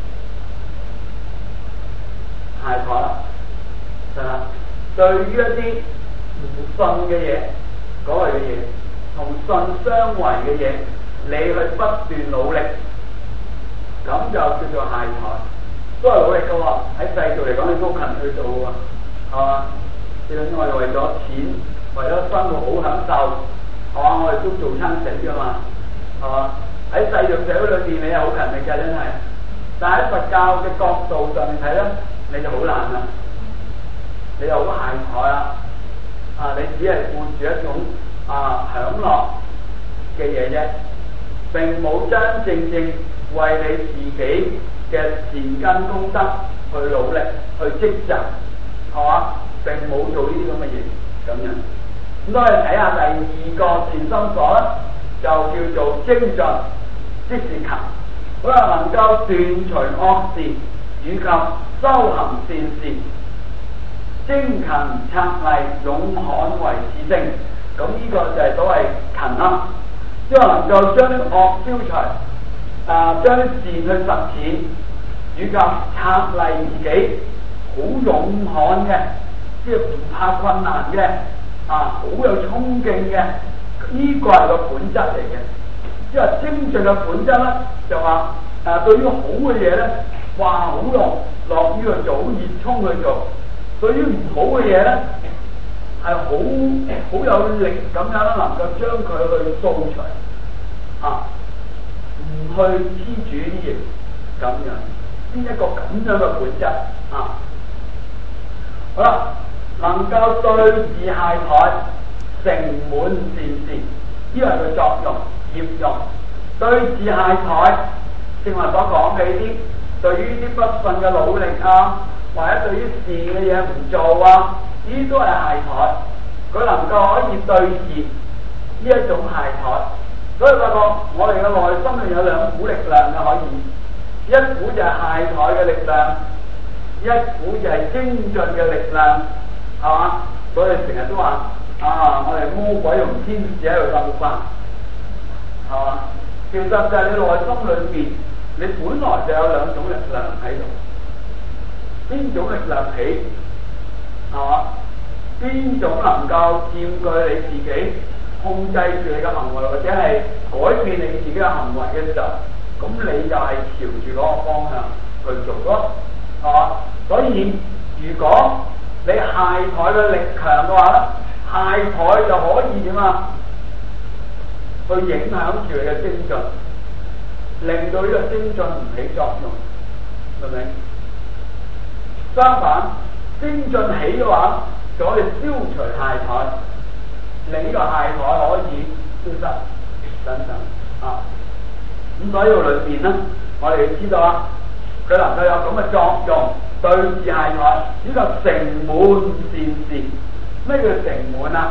懈怠啦。啊，對於一啲唔信嘅嘢，嗰類嘅嘢，同信相違嘅嘢，你去不斷努力，咁就叫做懈怠。都係努力嘅喎，喺世俗嚟講，你都勤去做嘅喎，係嘛？最緊要我哋為咗錢，為咗生活好享受，係嘛？我哋都做親死嘅嘛，係嘛？喺世俗社會裏邊，你係好勤力嘅，真係。但喺佛教嘅角度上面睇咧，你就好難啦，你就好懈怠啦。啊，你只係顧住一種啊享樂嘅嘢啫，並冇真正正為你自己嘅善根功德去努力去積集，係嘛？並冇做呢啲咁嘅嘢咁樣。咁我哋睇下第二個善心所咧，就叫做精進，即是勤。好啦，能夠斷除惡事以及修行善事，精勤策勵，勇悍為自性。咁呢個就係所謂勤啦，因為能夠將啲惡消除，啊將啲善去實踐，以及策勵自己，好勇悍嘅，即係唔怕困難嘅，啊好有衝勁嘅，呢、這個係個本質嚟嘅。即係精進嘅本質咧，就話誒、啊、對於好嘅嘢咧，哇好樂樂於去做，好熱衷去做；對於唔好嘅嘢咧，係好好有力咁樣咧，能夠將佢去掃除，啊唔去黐住啲嘢咁樣，先一個咁樣嘅本質啊。好啦，能夠對治懈怠，成滿善事，呢個係佢作用。業用對治懈怠，正話所講嘅呢啲，對於啲不信嘅努力啊，或者對於善嘅嘢唔做啊，呢啲都係懈怠。佢能夠可以對治呢一種懈怠，所以發覺我哋嘅內心裏有兩股力量嘅，可以一股就係懈怠嘅力量，一股就係精進嘅力量，係嘛？所以成日都話啊，我哋魔鬼同天使喺度鬥法。係嘛？其實就係你內心裏邊，你本來就有兩種力量喺度。邊種力量起？係嘛？邊種能夠佔據你自己，控制住你嘅行為，或者係改變你自己嘅行為嘅時候，咁你就係朝住嗰個方向去做咯。係嘛？所以如果你懈怠嘅力強嘅話咧，懈怠就可以點啊？去影響住你嘅精進，令到呢個精進唔起作用，明唔明？相反，精進起嘅話，就可以消除懈怠，令呢個懈怠可以消失等等啊。咁所以裏邊咧，我哋要知道啊，佢能夠有咁嘅作用，對治懈怠，呢個成滿善事。咩叫成滿啊？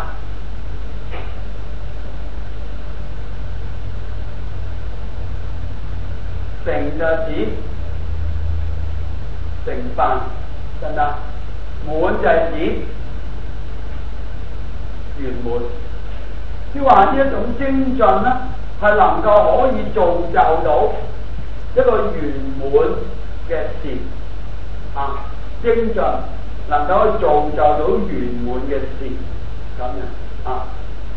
成就指成辦，得唔得？滿就係指圓滿。即係話呢一種精進咧，係能夠可以造就到一個圓滿嘅事啊！精進能夠可以造就到圓滿嘅事，咁樣啊。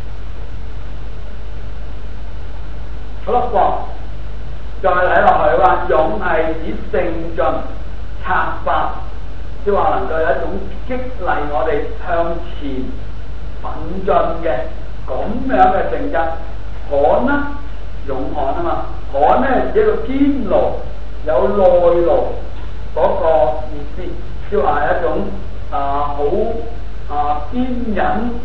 好啦，噃。再睇落去話，勇係指勝進策發，即係話能夠有一種激勵我哋向前奮進嘅咁樣嘅性質。悍呢，勇悍啊嘛，悍呢係指一個堅牢有耐勞嗰個意思，即係話係一種啊好啊堅忍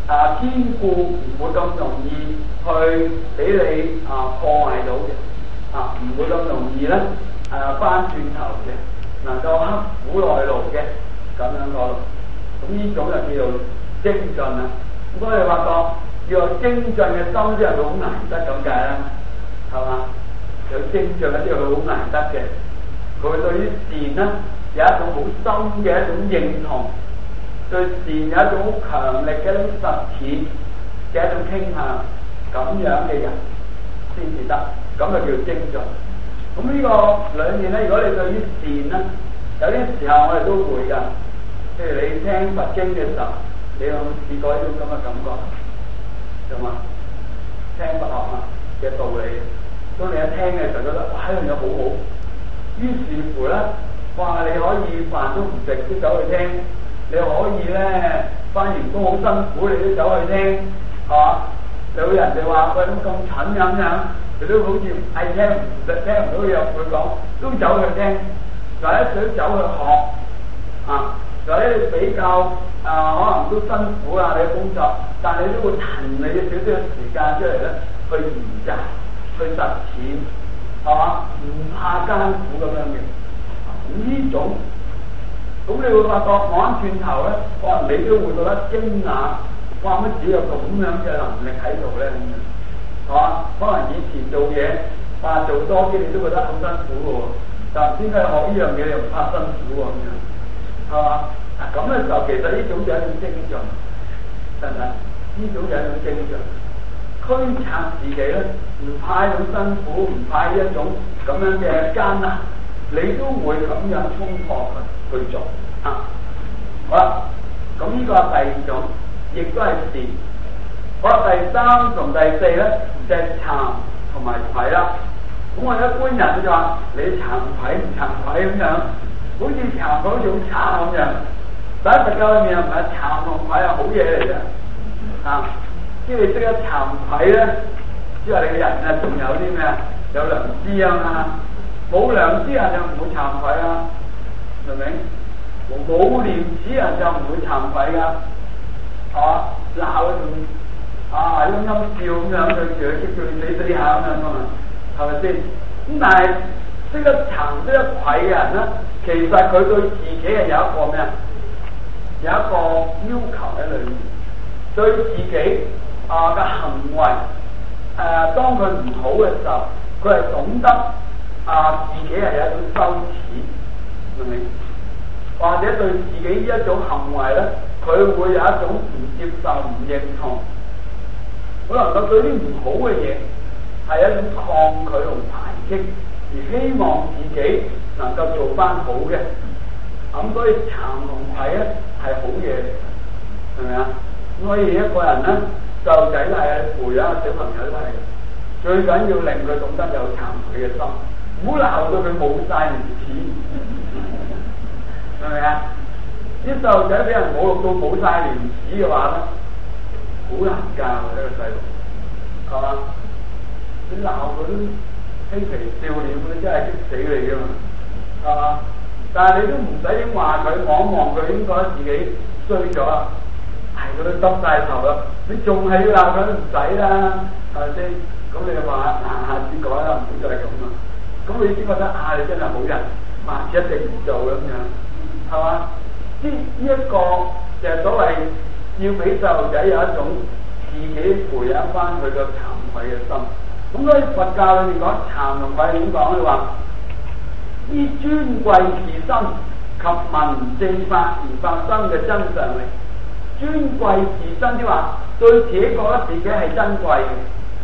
啊堅固，唔會咁容易去俾你啊破壞到嘅，啊唔會咁容易咧誒翻轉頭嘅，能夠刻苦耐勞嘅咁樣個，咁呢種就叫做精進啦。咁所以你發覺要有精進嘅心，即係佢好難得咁解啦，係嘛？有精進咧，即係佢好難得嘅。佢對於善咧有一種好深嘅一種認同，對善有一種好強力嘅一種實踐嘅一種傾向，咁樣嘅人先至得，咁就叫精進。咁呢個兩面咧，如果你對於善咧，有啲時候我哋都會㗎。譬如你聽佛經嘅時候，你有冇試過呢種咁嘅感覺？係嘛？聽佛學啊嘅道理，當你一聽嘅時候覺得哇，呢樣嘢好好，於是乎咧，哇，你可以飯都唔食都走去聽，你可以咧翻完工好辛苦，你都走去聽，係嘛？有人哋話喂，咁咁蠢咁樣，佢都好似嗌聽唔聽唔到嘢佢講，都走去聽，或者想走去學啊，或者你比較啊可能都辛苦啊你嘅工作，但係你都會騰你嘅少少嘅時間出嚟咧去研習、去實踐，係嘛？唔怕艱苦咁樣嘅，咁呢種，咁你會發覺望翻轉頭咧，可能你都會覺得驚訝。哇！乜只有咁樣嘅能力喺度咧？咁樣，係嘛？可能以前做嘢，話做多啲你都覺得好辛苦嘅喎，但唔知點解學呢樣嘢你又唔怕辛苦喎？咁樣，係嘛？嗱咁嘅時候，其實呢種就係一種精進，真係呢種就係一種精進，驅策自己咧，唔怕一種辛苦，唔怕一種咁樣嘅艱難，你都會咁樣衝破佢去做啊！好啦，咁呢個係第二種。亦都係善。好啦，第三同第四咧就係慚同埋愧啦。咁我一般人就話你慚愧唔慚愧咁樣，好似慚愧好似好差咁樣。但喺佛教裏面唔係慚同愧係好嘢嚟嘅。啊，即係你識得慚愧咧，即係你嘅人啊，仲有啲咩啊？有良知啊嘛。冇良知人就唔會慚愧啊，明唔明？冇廉恥人就唔會慚愧噶。啊！鬧佢仲啊陰陰笑咁樣，對住佢激佢死死下咁樣噶嘛，係咪先？咁但係識得慚識得愧嘅人咧，其實佢對自己係有一個咩啊？有一個要求喺裏面，對自己啊嘅行為誒、啊，當佢唔好嘅時候，佢係懂得啊自己係有一種羞恥，明唔明？或者對自己呢一種行為咧，佢會有一種唔接受、唔認同，可能佢對啲唔好嘅嘢係一種抗拒同排斥，而希望自己能夠做翻好嘅。咁所以慚同愧咧係好嘢嚟，係咪啊？所以一個人咧，細路仔都係培養小朋友都係，最緊要令佢懂得有慚愧嘅心，唔好鬧到佢冇晒廉恥。係咪啊？啲細路仔俾人侮辱到冇晒廉恥嘅話咧，好難教啊！呢、這個細路，係嘛？你鬧佢都嬉皮笑臉，你真係激死你噶嘛？係嘛？但係你都唔使點話佢，望一望佢，應該自己衰咗啦，係佢都耷晒頭啦。你仲係要鬧佢都唔使啦，係咪先？咁你就話啊，下次改啦，唔好再咁啦。咁你先覺得啊，你真係好人，下次一定唔做咁樣。係嘛？呢呢一個就係所謂要俾細路仔有一種自己培養翻佢個慚愧嘅心。咁所以佛教裏面講慚同愧點講？你話依尊貴自身及聞正法而發生嘅真相力。尊貴自身即話對自己覺得自己係珍貴嘅，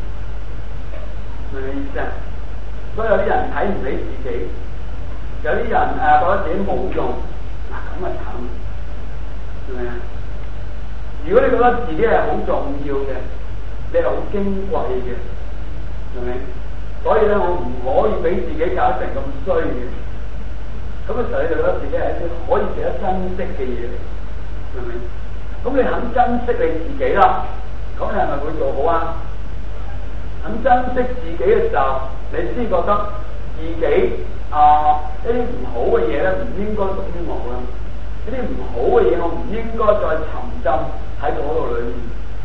明唔明意思啊？所以有啲人睇唔起自己，有啲人誒、啊、覺得自己冇用。嗱咁啊慘，係咪啊？如果你覺得自己係好重要嘅，你係好矜貴嘅，係咪？所以咧，我唔可以俾自己搞成咁衰嘅。咁嘅時候，你就覺得自己係一啲可以值得珍惜嘅嘢嚟，係咪？咁你肯珍惜你自己啦，咁你係咪會做好啊？肯珍惜自己嘅時候，你先覺得自己。啊！一啲唔好嘅嘢咧，唔應該屬於我啦。一啲唔好嘅嘢，我唔應該再沉浸喺嗰度裏面。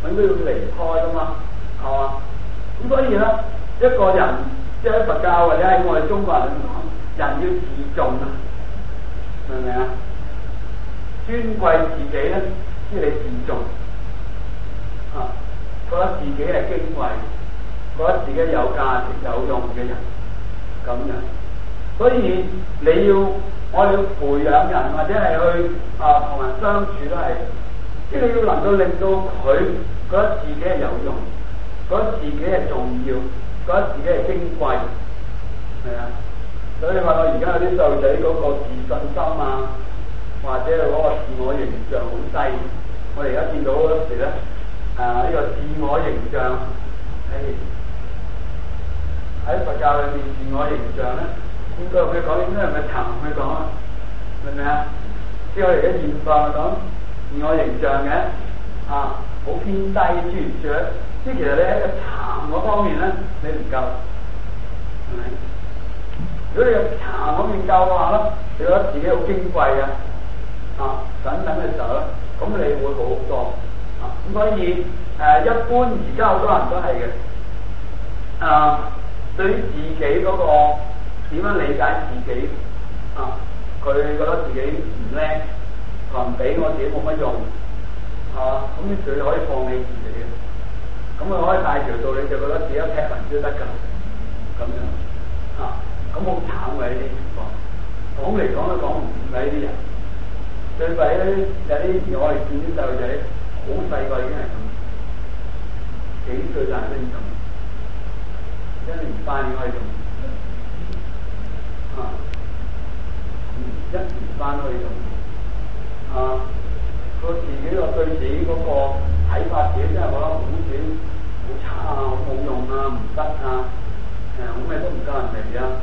佢都要離開噶嘛，係嘛？咁所以咧，一個人即係喺佛教或者喺我哋中國人嚟講，人要自重啊，明唔明啊？尊貴自己咧，即係你自重啊，覺得自己係矜貴，覺得自己有價值、有用嘅人咁樣。所以你要我哋要培養人，或者係去啊同人相處都係，即係你要能夠令到佢覺得自己係有用，覺得自己係重要，覺得自己係矜貴，係啊。所以話我而家有啲細路仔嗰個自信心啊，或者嗰個自我形象好低。我哋而家見到嗰時咧，啊呢、這個自我形象，喺喺佛教裏面自我形象咧，應該佢講應該係咪談佢講啊？明唔明啊？即係我哋而家現況講自我形象嘅啊，好偏低諸如此類。即係其實你喺個談嗰方面咧，你唔夠，係咪？如果你有茶嗰面夠嘅話咧，你覺得自己好矜貴啊，啊等等嘅時候咧，咁你會好好多啊。咁所以誒、呃，一般而家好多人都係嘅，啊，對於自己嗰、那個點樣理解自己啊，佢覺得自己唔叻，唔俾我自己冇乜用，係嘛？咁佢可以放棄自己嘅，咁佢可以大條道理就覺得自己一劈雲都得㗎，咁樣啊。咁好慘嘅呢啲情況，講嚟講都講唔掂嘅呢啲人，最弊咧有啲時我哋見啲細路仔好細個已經係咁，幾歲大都已經咁，一年班已經可以咁，啊，一年班可以咁，啊，佢自己個對自己嗰個睇法自己真係覺得好似好差啊，好冇用啊，唔得啊，誒，我咩都唔夠人哋啊。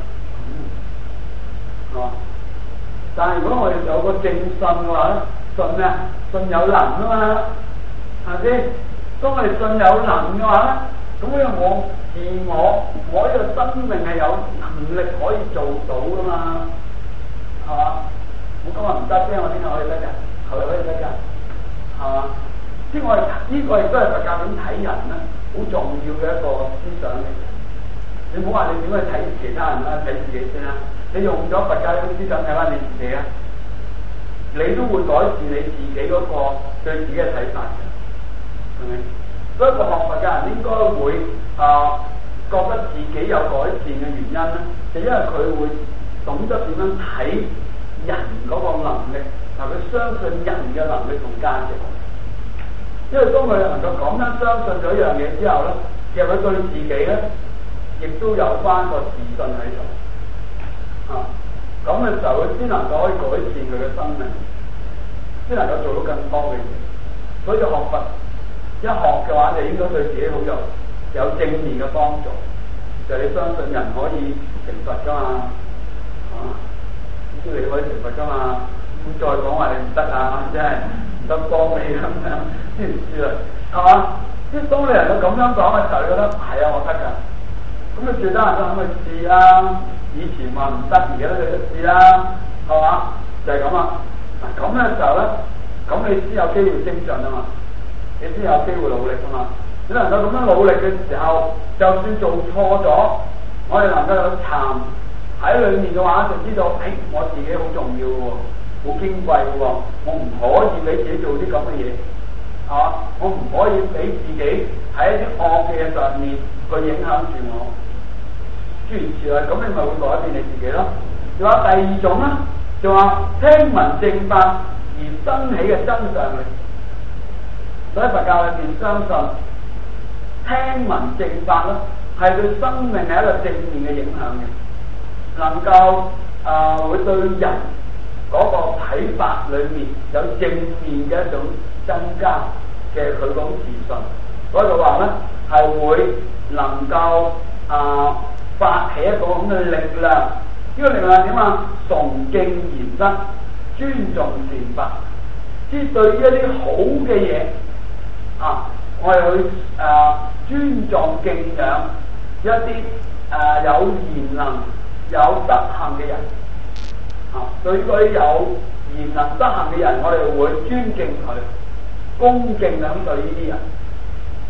哦，但係如果我哋有個正信嘅話咧，信咩？信有能啊嘛，係咪先？當我哋信有能嘅話咧，咁因為我自我，我呢個生命係有能力可以做到噶嘛，係嘛？我今日唔得啫，我聽日可以得㗎，後日可以得㗎，係嘛？即係我哋呢個亦都係佛教點睇人咧，好重要嘅一個思想嚟。你唔好話你點去睇其他人啦，睇自己先啦。你用咗佛教呢啲思想睇翻你自己啊，你都會改善你自己嗰個對自己嘅睇法嘅，係咪？所以個學佛嘅人應該會啊覺得自己有改善嘅原因咧，就因為佢會懂得點樣睇人嗰個能力，同佢相信人嘅能力同價值。因為當佢能夠咁樣相信咗一樣嘢之後咧，其實佢對自己咧，亦都有翻個自信喺度。啊，咁嘅時候佢先能夠可以改善佢嘅生命，先能夠做到更多嘅嘢。所以學佛一學嘅話，就應該對自己好有有正面嘅幫助。就係、你相信人可以成佛噶嘛，啊，咁你可以成佛噶嘛。咁再講話你唔得啊，真係唔得幫你咁樣，知唔知啊？係嘛？即係當你能夠咁樣講嘅時候，你覺得係啊，我得㗎。咁你最多人都肯去試啦。以前話唔得，而家都去試啦，係嘛？就係咁啊！嗱，咁嘅時候咧，咁你先有機會精進啊嘛，你先有機會努力啊嘛。你能夠咁樣努力嘅時候，就算做錯咗，我哋能夠有慚喺裏面嘅話，就知道，誒、哎，我自己好重要嘅喎，好矜貴嘅喎，我唔可以俾自己做啲咁嘅嘢，係嘛？我唔可以俾自己喺一啲惡嘅嘢上面去影響住我。諸如此類，咁你咪會改變你自己咯。仲有第二種啦，就話聽聞正法而生起嘅真相力。所以佛教裏邊相信聽聞正法咧，係對生命係一個正面嘅影響嘅，能夠啊、呃、會對人嗰個睇法裏面有正面嘅一種增加嘅佢種自信。所以佢話咧係會能夠啊。呃發起一個咁嘅力量，呢、這個力量點啊？崇敬賢德，尊重善法，即係對於一啲好嘅嘢啊，我哋去誒、啊、尊重敬仰一啲誒、啊、有賢能、有德行嘅人啊。對於嗰啲有賢能、德行嘅人，我哋會尊敬佢，恭敬咁對呢啲人。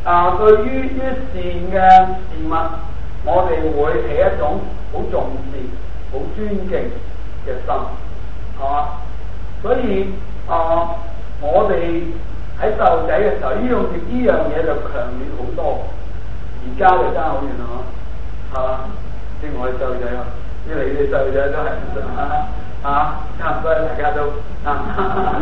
啊，對於呢善嘅事物，我哋會起一種好重視、好尊敬嘅心，係嘛？所以啊，我哋喺細路仔嘅時候，呢樣呢樣嘢就強烈好多。而家就爭好遠啦，係嘛？即係我哋細路仔啊，因為你哋細路仔都係啊啊，差唔多大家都啊。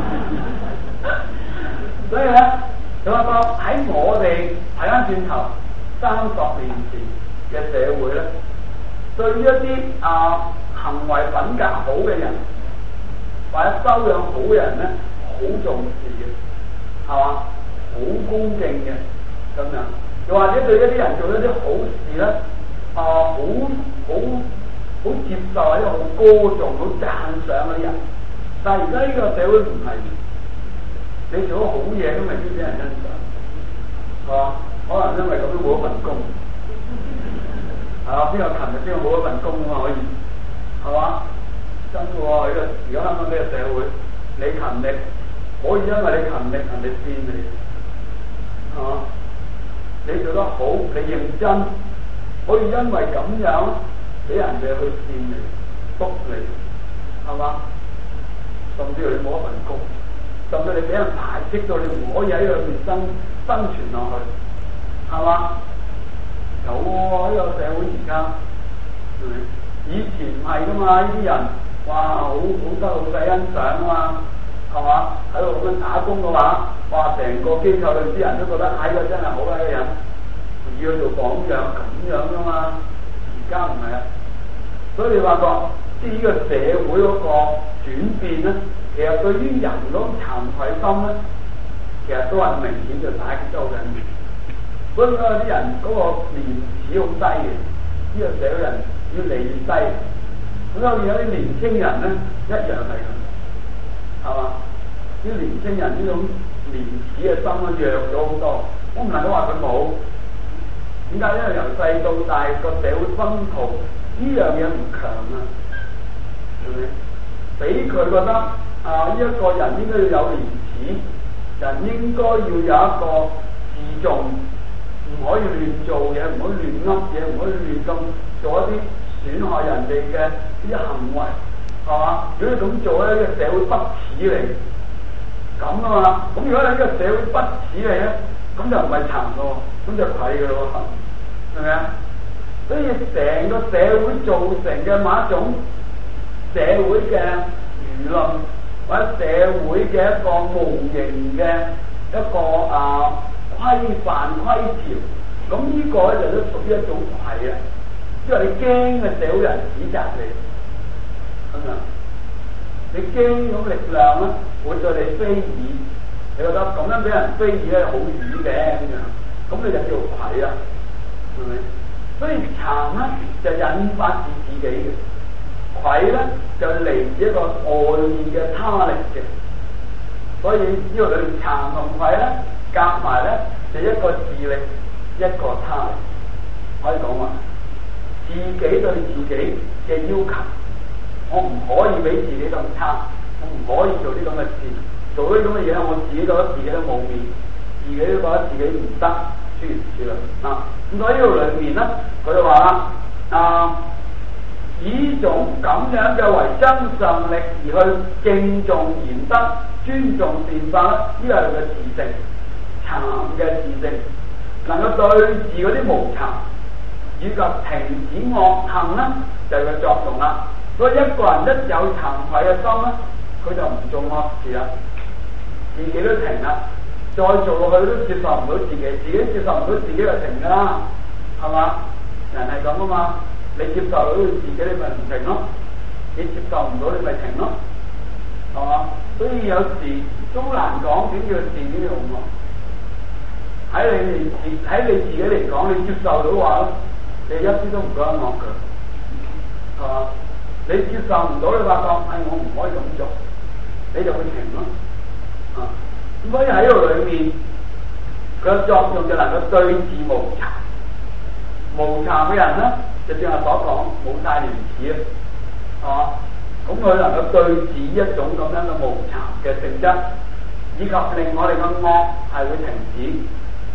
所以咧，就話講喺我哋睇翻轉頭三十年前嘅社會咧，對於一啲啊行為品格好嘅人，或者修養好嘅人咧，好重視嘅，係嘛？好恭敬嘅咁樣。又或者對一啲人做一啲好事咧，啊好好好接受或者好歌頌、好讚賞嗰啲人。但係而家呢個社會唔係，你做咗好嘢都未必俾人欣賞，係嘛？可能因為咁都冇一份工，係嘛？邊個勤力邊個冇一份工啊嘛？可以，係嘛？真嘅喎，呢個而家香港呢個社會，你勤力可以因為你勤力，人哋羨你，係嘛？你做得好，你認真，可以因為咁樣俾人哋去羨你、篤你，係嘛？甚至乎你冇一份工，甚至你俾人排斥到你唔可以喺裏面生生存落去，係嘛？有喎，呢個社會而家，以前唔係噶嘛，呢啲人哇好好得老細欣賞啊嘛，係嘛？喺度咁樣打工嘅話，哇成個機構裏啲人都覺得唉，個真係好嘅人，要去做榜樣咁樣噶嘛。而家唔係啊，所以你發覺即係呢個社會嗰個轉變咧，其實對於人嗰種慚愧心咧，其實都係明顯就打擊得好緊要。所以嗰啲人嗰個廉恥好低嘅，呢、這個社會人要離低。咁所以有啲年青人咧一樣係咁，係嘛？啲年青人呢種廉恥嘅心咧弱咗好多。我唔能夠話佢冇，點解？因為由細到大個社會薰陶呢樣嘢唔強啊，係咪？俾佢覺得啊，呢、這、一個人應該要有廉恥，人應該要有一個自重。唔可以亂做嘢，唔可以亂噏嘢，唔可以亂咁做一啲損害人哋嘅呢啲行為，係嘛？如果你咁做咧，呢、這個社會不恥嚟，咁啊嘛。咁如果你呢個社會不恥嚟咧，咁就唔係慚咯，咁就愧嘅咯，係咪啊？所以成個社會造成嘅某一種社會嘅輿論，或者社會嘅一個無形嘅一個啊。規範規條，咁呢個咧就都屬於一種愧啊！因為你驚嘅社會人指責你，咁啊，你驚嗰種力量咧會對你非議，你覺得咁樣俾人非議咧好瘀嘅咁樣，咁你就叫愧啦，係咪？所以慚咧就引發自自己嘅，愧咧就嚟自一個外面嘅他力嘅，所以呢個裏面慚同愧咧。夾埋咧就一個自力，一個他力，可以講話自己對自己嘅要求，我唔可以俾自己咁差，我唔可以做啲咁嘅事，做啲咁嘅嘢我自己覺得自己都冇面，自己都覺得自己唔得，諸如此類啊。咁所以呢度裏面咧，佢就話啦啊，以種咁樣嘅為真上力而去敬重賢德、尊重善法啦，呢個係佢嘅自性。慚嘅自性，能夠對治嗰啲無慚，以及停止惡行咧，就係、是、個作用啦。所以一個人一有慚愧嘅心咧，佢就唔做惡事啦，自己都停啦。再做落去都接受唔到自己，自己接受唔到自己就停噶啦，係嘛？人係咁啊嘛，你接受到自己，你咪唔停咯；你接受唔到，你咪停咯，係嘛？所以有時都難講點叫善，點叫惡。喺你自喺你自己嚟講，你接受到話咧，你一啲都唔覺得惡嘅，係嘛？你接受唔到，你發覺唉，我唔可以咁做，你就會停咯。啊，咁所以喺度裏面，佢嘅作用就能夠對治無慚。無慚嘅人咧，就正係所講冇晒廉恥啊，係嘛？咁佢能夠對治一種咁樣嘅無慚嘅性質，以及令我哋嘅惡係會停止。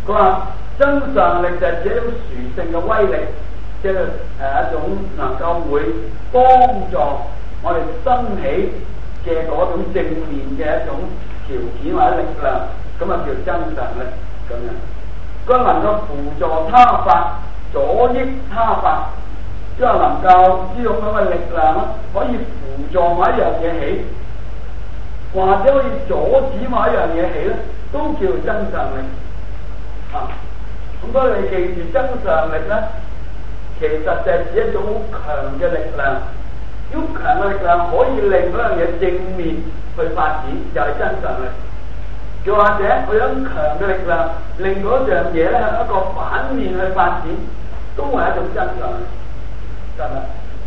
佢話增上力就係指一種殊勝嘅威力，即係誒一種能夠會幫助我哋生起嘅嗰種正面嘅一種條件或者力量，咁啊叫增上力咁樣。佢能夠輔助他法，阻抑他法，即係能夠呢種咁嘅力量咧，可以輔助某一樣嘢起，或者可以阻止某一樣嘢起咧，都叫增上力啊。咁所以你記住增上力咧，其實就係指一種好強嘅力量，好強嘅力量可以令嗰樣嘢正面去發展，就係增上力。又或者佢有強嘅力量，令嗰樣嘢咧向一個反面去發展，都係一種增上力，得唔得？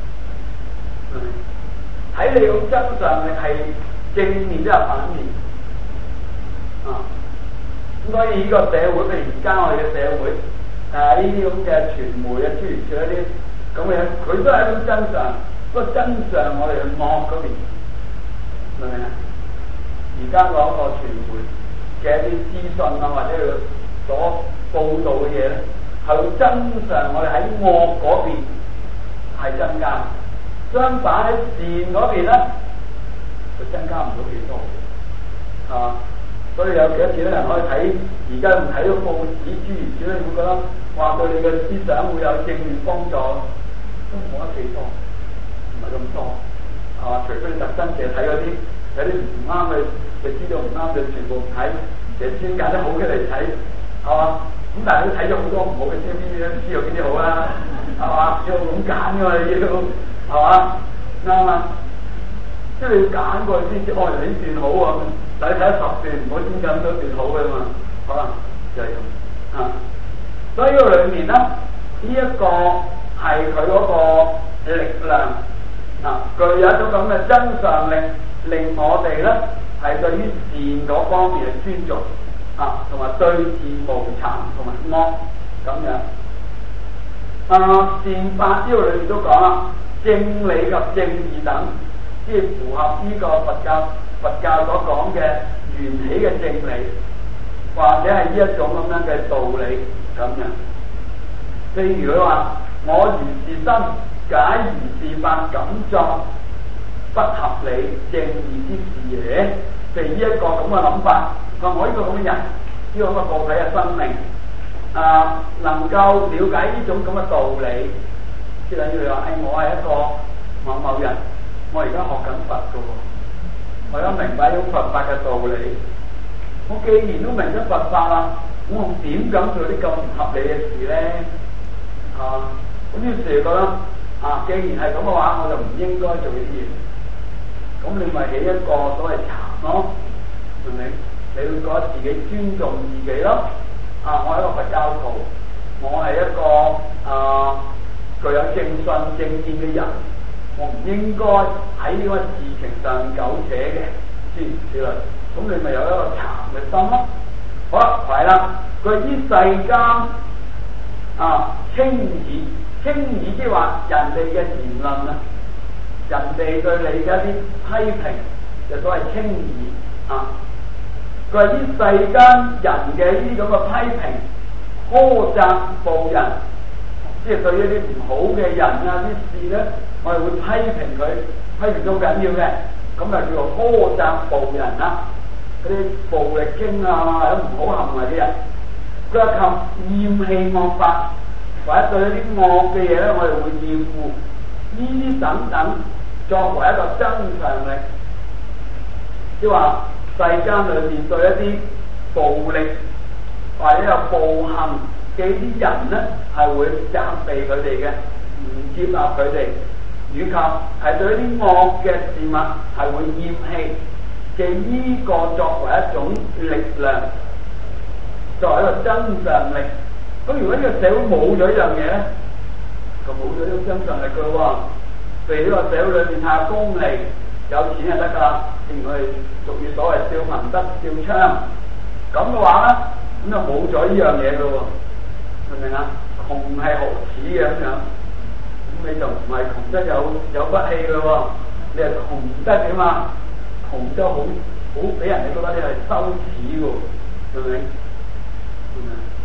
睇你種增上力係正面即係反面啊！咁所以呢個社會，譬如而家我哋嘅社會，誒呢啲咁嘅傳媒啊，諸如此類啲咁嘅嘢，佢都係一種真相。不過真相我哋去惡嗰邊，明唔明啊？而家嗰個傳媒嘅一啲資訊啊，或者佢所報導嘅嘢咧，係真相我哋喺惡嗰邊係增加，相反喺善嗰邊咧，就增加唔到幾多，係嘛？所以有幾多次咧，人可以睇而家唔睇到報紙諸如此類，會覺得話對你嘅思想會有正面幫助，都冇得幾多，唔係咁多，係嘛？除非你特登淨係睇嗰啲有啲唔啱嘅，就知道唔啱就全部唔睇，其實先揀啲好嘅嚟睇，係嘛？咁但係都睇咗好多唔好嘅，知邊啲咧？知道邊啲好啦，係嘛？要咁揀㗎嘛，要係嘛？啱啊！即係你要揀過先知，哦，呢段好啊！但你睇十段唔好先揀到段好嘅嘛，好啦，就係咁啊。所以呢個裏面咧，呢、這、一個係佢嗰個力量啊，具有一種咁嘅真相力，令我哋咧係對於善嗰方面嘅尊重啊，同埋對治無殘同埋惡咁樣。啊，善法呢個裏面都講啦，正理及正義等，即係符合呢個佛教佛教所講嘅緣起嘅正理，或者係呢一種咁樣嘅道理咁樣。譬如佢話：我如是心，解如是法，敢作不合理正義之事耶？譬如呢一個咁嘅諗法，話我呢個咁嘅人，呢、這個咁嘅個體嘅生命，啊，能夠了解呢種咁嘅道理，即係等於你話：誒、哎，我係一個某某人，我而家學緊佛嘅喎，我而家明白呢種佛法嘅道理。我既然都明咗佛法啦，我點敢做啲咁唔合理嘅事咧？啊，咁於是就覺得啊，既然係咁嘅話，我就唔應該做呢啲嘢。咁你咪起一個所謂禪咯，明唔明？你會覺得自己尊重自己咯。啊，我係一個佛教徒，我係一個啊具有正信正見嘅人，我唔應該喺呢個事情上苟且嘅，諸如此類。咁你咪有一個禪嘅心咯。好啦，係啦，佢於世間啊稱議，稱議即係話人哋嘅言論啊，人哋對你嘅一啲批評，就所謂稱議啊。佢話於世間人嘅呢啲咁嘅批評，苛責暴人，即係對於啲唔好嘅人啊啲事咧，我哋會批評佢，批評到緊要嘅，咁就叫做苛責暴人啦。嗰啲暴力傾啊，或者唔好行為嘅人，佢話及厭棄惡法，或者對一啲惡嘅嘢咧，我哋會厭惡，呢啲等等作為一個增上力，即係話世間裏面對一啲暴力或者有暴行嘅啲人咧，係會責備佢哋嘅，唔接納佢哋，以及係對一啲惡嘅事物係會厭棄。嘅呢個作為一種力量，作為一個增上力。咁如果呢個社會冇咗一樣嘢咧，就冇咗呢種增上力噶咯喎。譬如呢個社會裏面太功利，有錢就得噶啦。正如我哋俗語所謂笑貧得笑娼，咁嘅話咧，咁就冇咗呢樣嘢噶喎。明唔明啊？窮係可恥嘅咁樣，咁你就唔係窮得有有骨氣噶喎，你係窮得點啊？窮得好好俾人哋覺得你係羞恥喎，係咪？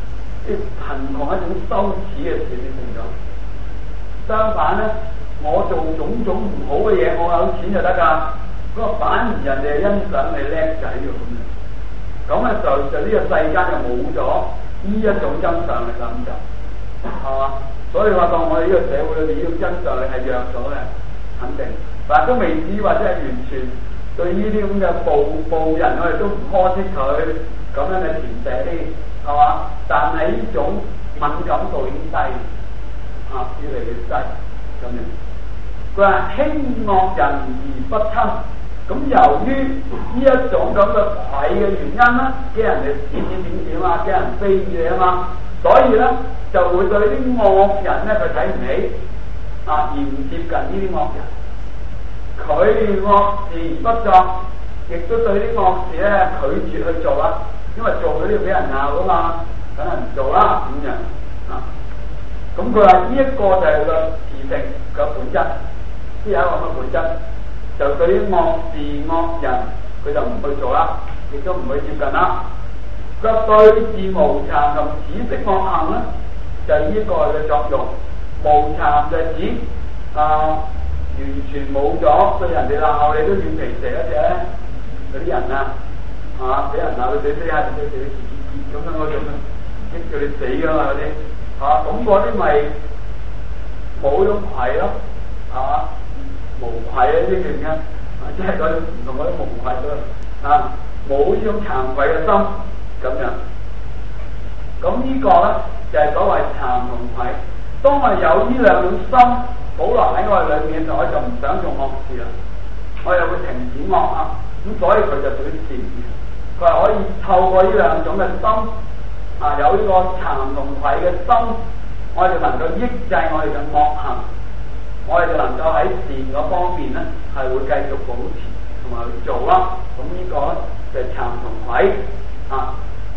即係貧窮一種羞恥嘅事變成咗。相反咧，我做種種唔好嘅嘢，我有錢就得㗎。嗰個反而人哋欣賞你叻仔喎咁樣。咁咧就就呢個世間就冇咗呢一種欣賞力啦，咁就係嘛？所以話當我哋呢個社會裏邊呢種欣賞力係弱咗嘅，肯定，但係都未至於話即係完全對呢啲咁嘅暴暴人，我哋都唔苛斥佢咁樣嘅田地，係嘛？但係呢種敏感度已經低，啊，越嚟越低咁樣。佢話輕惡人而不親。咁由於呢一種咁嘅愧嘅原因啦，驚人哋點點點點啊，驚人非議你啊嘛，所以咧就會對啲惡人咧佢睇唔起啊，而唔接近呢啲惡人。佢惡事而不作，亦都對啲惡事咧拒絕去做啦，因為做佢都要俾人鬧噶嘛，梗係唔做啦咁樣啊。咁佢話呢一個就係個自性嘅本質，先有一個咁嘅本質。就對於惡事惡人，佢就唔去做啦，亦都唔去接近啦。佢對治無慚同止息惡行咧，就係呢個嘅作用。無慚就係指啊、呃，完全冇咗對人哋鬧你都軟皮蛇一隻咧，嗰啲人啊，嚇俾人鬧到死死下，死死死死咁樣嗰種，激到你死噶嘛嗰啲，嚇咁嗰啲咪冇咗愧咯，係嘛？無愧啊！呢件嘅，即係嗰種唔同嗰種無愧咯，啊，冇呢種慚愧嘅心咁樣。咁呢個咧就係、是、所謂慚同愧。當我有呢兩種心保留喺我哋裏面嘅時候，我就唔想做惡事啦，我又會停止惡啊。咁所以佢就屬於善嘅。佢係可以透過呢兩種嘅心啊，有呢個慚同愧嘅心，我哋能夠抑制我哋嘅惡行。我哋就能夠喺善嗰方面咧，係會繼續保持同埋去做啦。咁呢個咧就係慚同愧啊。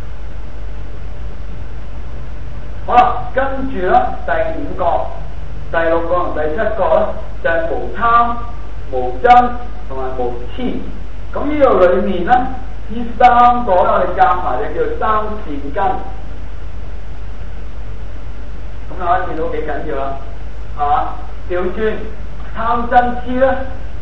好啦，跟住咧第五個、第六個同第七個咧就係、是、無貪、無瞋同埋無痴。咁呢度裏面咧，呢三個咧我哋夾埋就叫做三善根。咁大家見到幾緊要啦，係嘛？調轉貪嗔痴咧，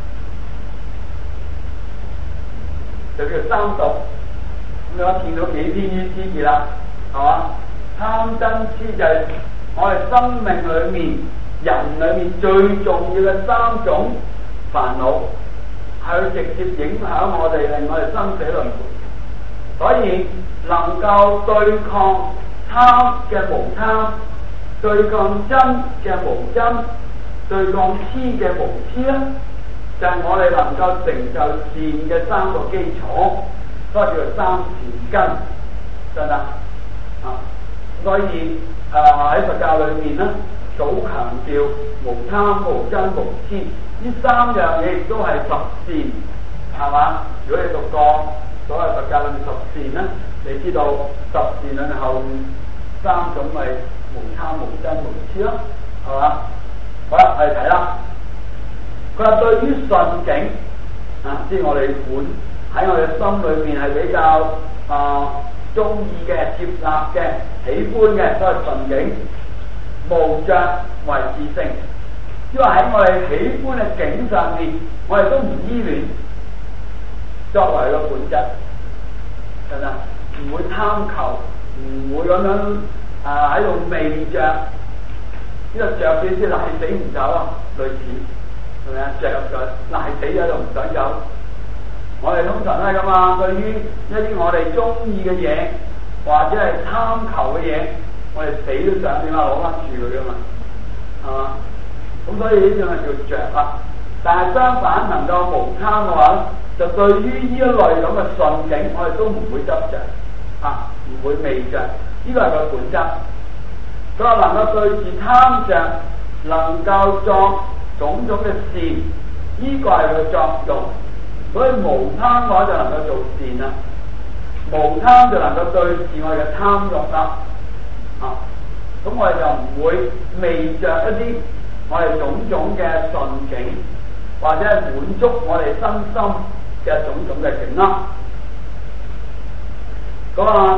就叫三毒。咁你可見到幾天於之結啦，係嘛？貪嗔痴就係我哋生命裏面、人裏面最重要嘅三種煩惱，係會直接影響我哋，令我哋生死輪迴。所以能夠對抗貪嘅無貪，對抗嗔嘅無嗔，對抗痴嘅無痴咧，就係、是、我哋能夠成就善嘅三個基礎，所以叫做三善根，得唔得啊？所以誒喺、呃、佛教裏面咧，早強調無貪、無嗔、無痴，呢三樣嘢亦都係十善，係嘛？如果你讀過所謂佛教裏面十善咧，你知道十善裏面後三種咪無貪、無嗔、無痴咯，係嘛？好啦，我哋睇啦。佢話對於順境啊，即係我哋本喺我哋心裏邊係比較啊中意嘅、接納嘅、喜歡嘅，都係順境。無著為自性，因為喺我哋喜歡嘅境上面，我哋都唔依戀作為個本質，係咪啊？唔會貪求，唔會咁樣啊喺度未著。呢個着嘅先賴死唔走啊，類似係咪啊？着咗賴死咗就唔想走。我哋通常都係咁啊，對於一啲我哋中意嘅嘢，或者係貪求嘅嘢，我哋死都想點啊攞翻住佢噶嘛，係嘛？咁所以呢種係叫着啦。但係相反，能夠無貪嘅話，就對於呢一類咁嘅順境，我哋都唔會執着，啊，唔會未着。呢個係個本質。佢話能夠對治貪着，能夠作種種嘅善，呢、這個係佢作用。所以無貪嘅話就能夠做善啦，無貪就能夠對治我哋嘅貪欲啦。啊，咁我哋就唔會未着一啲我哋種種嘅順境，或者係滿足我哋身心嘅種種嘅境啦。咁啊，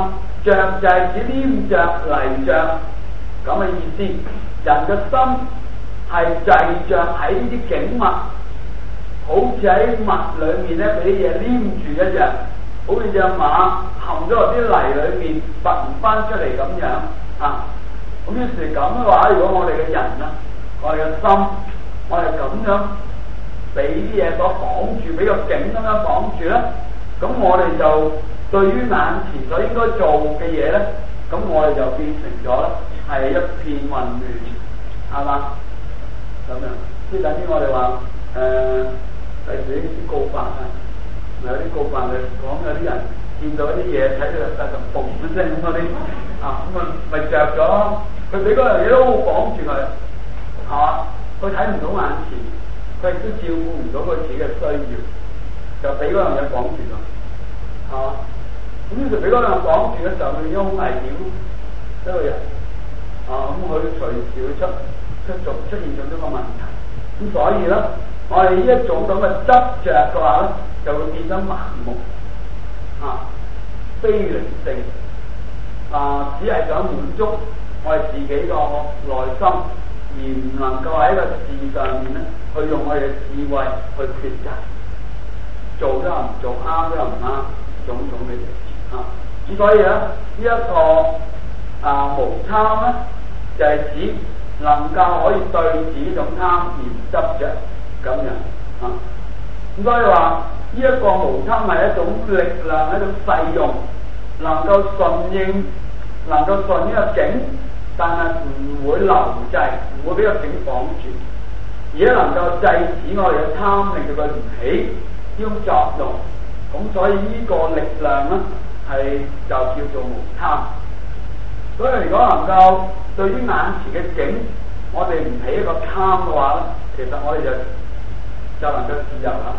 着就係指黏着、泥着咁嘅意思。人嘅心係滯着喺呢啲景物，好似喺物裏面咧俾啲嘢黏住一樣，好似隻馬陷咗落啲泥裏面拔唔翻出嚟咁樣啊！咁於是咁嘅話，如果我哋嘅人啊，我哋嘅心，我哋咁樣俾啲嘢所綁住，俾個景咁樣綁住咧，咁我哋就對於眼前所應該做嘅嘢咧，咁我哋就變成咗咧係一片混亂，係嘛？咁樣即係等於我哋話誒，例如啲告白啊，有啲告白嚟講，有啲人見到啲嘢睇到就就嘣一聲咁嗰啲啊，咁啊咪着咗，佢俾嗰樣嘢都綁住佢，係嘛？佢睇唔到眼前，佢亦都照顧唔到佢自己嘅需要，就俾嗰樣嘢綁住咗，係嘛？咁於是俾嗰樣綁住嘅時候，佢已經好危險，一個人啊，咁佢隨時會出出咗出現咗呢個問題。咁所以咧，我哋呢一種咁嘅執着嘅話咧，就會變得盲目啊，非靈性啊，只係想滿足我哋自己個內心，而唔能夠喺個事上面咧，去用我哋嘅智慧去抉擇，做都又唔做，啱都又唔啱，種種嘅嘢啊。咁所以咧，呢、這、一個啊無貪咧，就係、是、指能夠可以對治呢種貪而唔執着咁樣啊。咁所以話呢一個無貪係一種力量，一種勢用，能夠順應，能夠順呢個境，但係唔會留滯，唔會俾個境綁住，而且能夠制止我哋嘅貪，令到佢唔起呢種作用。咁所以呢個力量咧係就叫做無貪。所以如果能夠對於眼前嘅境，我哋唔起一個貪嘅話咧，其實我哋就就能夠自由啦，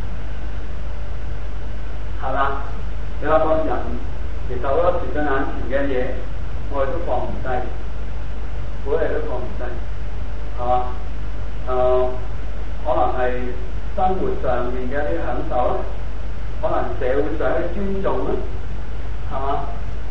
係嘛？你話個人其實好多時對眼前嘅嘢，我哋都放唔低，好多嘢都放唔低，係嘛？誒、呃，可能係生活上面嘅一啲享受啦，可能社會上嘅尊重啦，係嘛？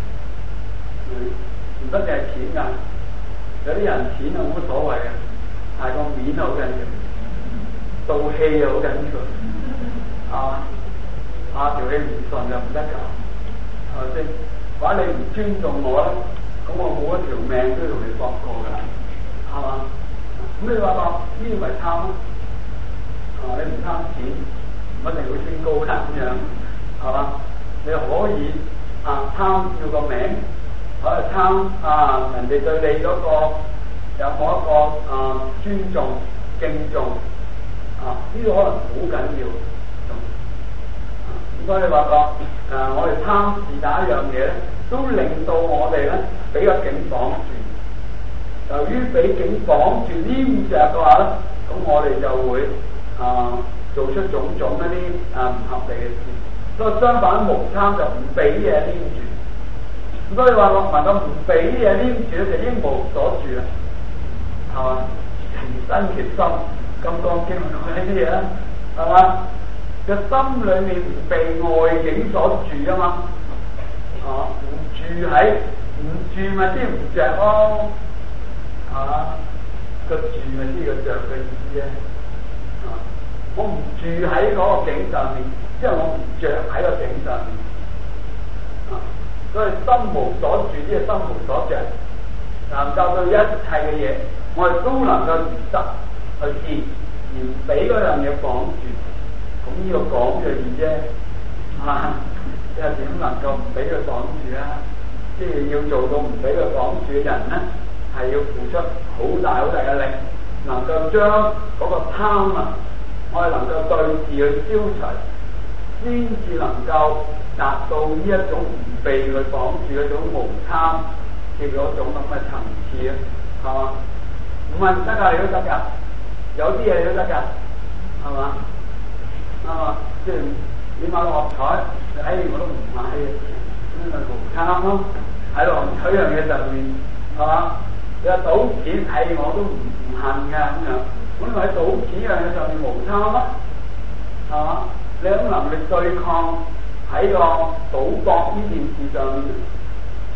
唔得嘅係錢㗎，有啲人錢啊冇乜所謂嘅，但係個面好緊要，道氣又好緊要，係嘛？啊條氣唔順就唔得㗎，係咪先？或者你唔尊重我咧，咁我冇一條命都同你搏過㗎，係嘛？咁你話話呢啲咪貪咯？啊你唔貪錢，唔一定會升高㗎咁樣，係嘛？你可以啊貪要個名。可能貪啊，人哋對你嗰個有冇一個啊尊重、敬重啊？呢、這個可能好緊要。咁、啊，所以話個誒，我哋貪是第一樣嘢咧，都令到我哋咧俾個境綁住。由於俾境綁住黏着嘅話咧，咁我哋就會啊做出種種一啲啊唔合理嘅事。所以相反，無貪就唔俾嘢黏住。所以話我能夠唔俾啲嘢黏住咧，就應無所住啦，係嘛？其身其心，金剛經講呢啲嘢啦，係嘛？個心裏面唔被外境所住啊嘛，啊唔住喺唔住咪先唔着咯，係嘛？個住咪先個着嘅意思啫，啊我唔住喺嗰個境上面，即係我唔着喺個境上面，啊。所以心無所住，即係心無所着，能夠對一切嘅嘢，我哋都能夠如實去見，而唔俾嗰樣嘢綁住。咁呢個講嘅嘢啫，啊，即係點能夠唔俾佢綁住啊？即係要做到唔俾佢綁住嘅人咧，係要付出好大好大嘅力，能夠將嗰個貪啊，我哋能夠對治去消除，先至能夠達到呢一種唔被佢綁住嗰種無貪嘅嗰種咁嘅層次啊，係嘛？唔係唔得㗎，你都得㗎，有啲嘢你都得㗎，係嘛？啱嘛？即係你買六合彩，哎我都唔買嘅，咁咪無貪咯。喺六合彩樣嘢上面，係嘛？你話賭錢，哎我都唔唔恨㗎咁樣，咁你喺賭錢樣嘢上面無貪咯，係嘛？你有能力對抗喺個賭博呢件事上面，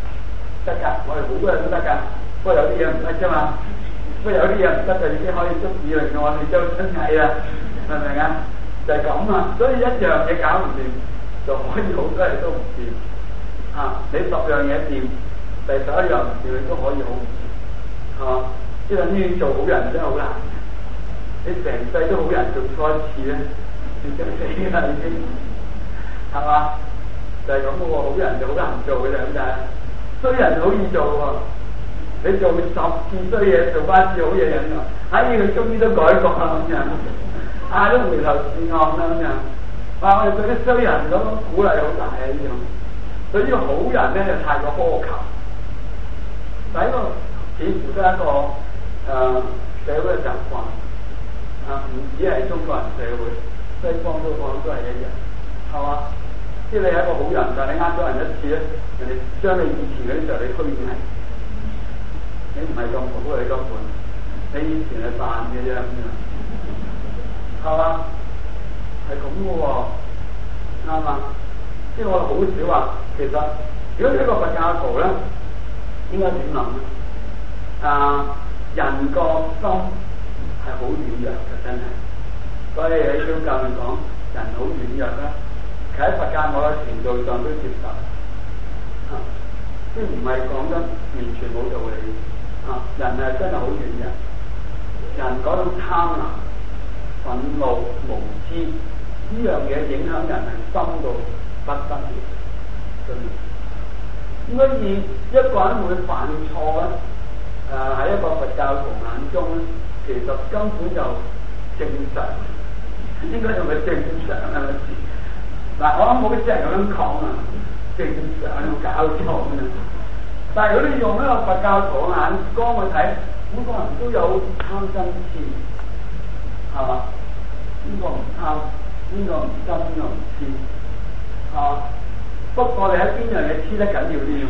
得㗎，我哋好多人都得㗎，不過有啲嘢唔得啫嘛。不過有啲嘢唔得就已經可以足以令我哋周身蟻啦，明唔明啊？就係咁啊，所以一樣嘢搞唔掂，就可以好多嘢都唔掂。啊，你十樣嘢掂，第十一樣唔掂，你都可以好唔掂，係嘛？即係等於做好人真係好難。你成世都好人做錯一次咧，你就死啦已經，係嘛？就係咁嘅喎，好人就好難做嘅，就咁解。衰人好易做喎。你做十次衰嘢，做翻次好嘢人啊！哎，佢終於都改過啦咁樣，啊都回頭是岸啦咁樣。哇！我哋對啲衰人嗰種鼓勵好大啊！呢種對呢個好人咧就太過苛求。但係呢個似乎都係一個誒、呃、社會嘅習慣啊，唔止係中國人社會，西方都講都係一樣，係嘛？即係你係一個好人，但係你呃咗人一次咧，人哋將你以前嗰啲就你虛偽。你唔係咁好啊！你根本，你以前係扮嘅啫咁樣，係嘛？係咁嘅喎，啱嘛？即係我好少話，其實如果一個佛教徒咧，應該點諗咧？啊，人個心係好軟弱嘅，真係。所以喺宗教嚟講，人好軟弱咧，其實喺佛教某個程度上都接受，啊，即係唔係講得完全冇道理。啊！人係真係好軟弱，人嗰種貪婪、憤怒、無知呢樣嘢影響人係深到不得了，真係。所以一個人會犯錯咧，誒、呃、喺一個佛教徒眼中咧，其實根本就正常，應該用佢正常兩個字。嗱，我諗冇啲人咁樣講啊，正常有搞錯啊！但係如果你用呢個佛教徒嘅眼光去睇，每個人都有貪嗔痴，係嘛？邊個唔貪？邊個唔嗔？邊個唔痴？係嘛？不過你喺邊樣嘢黐得緊要啲？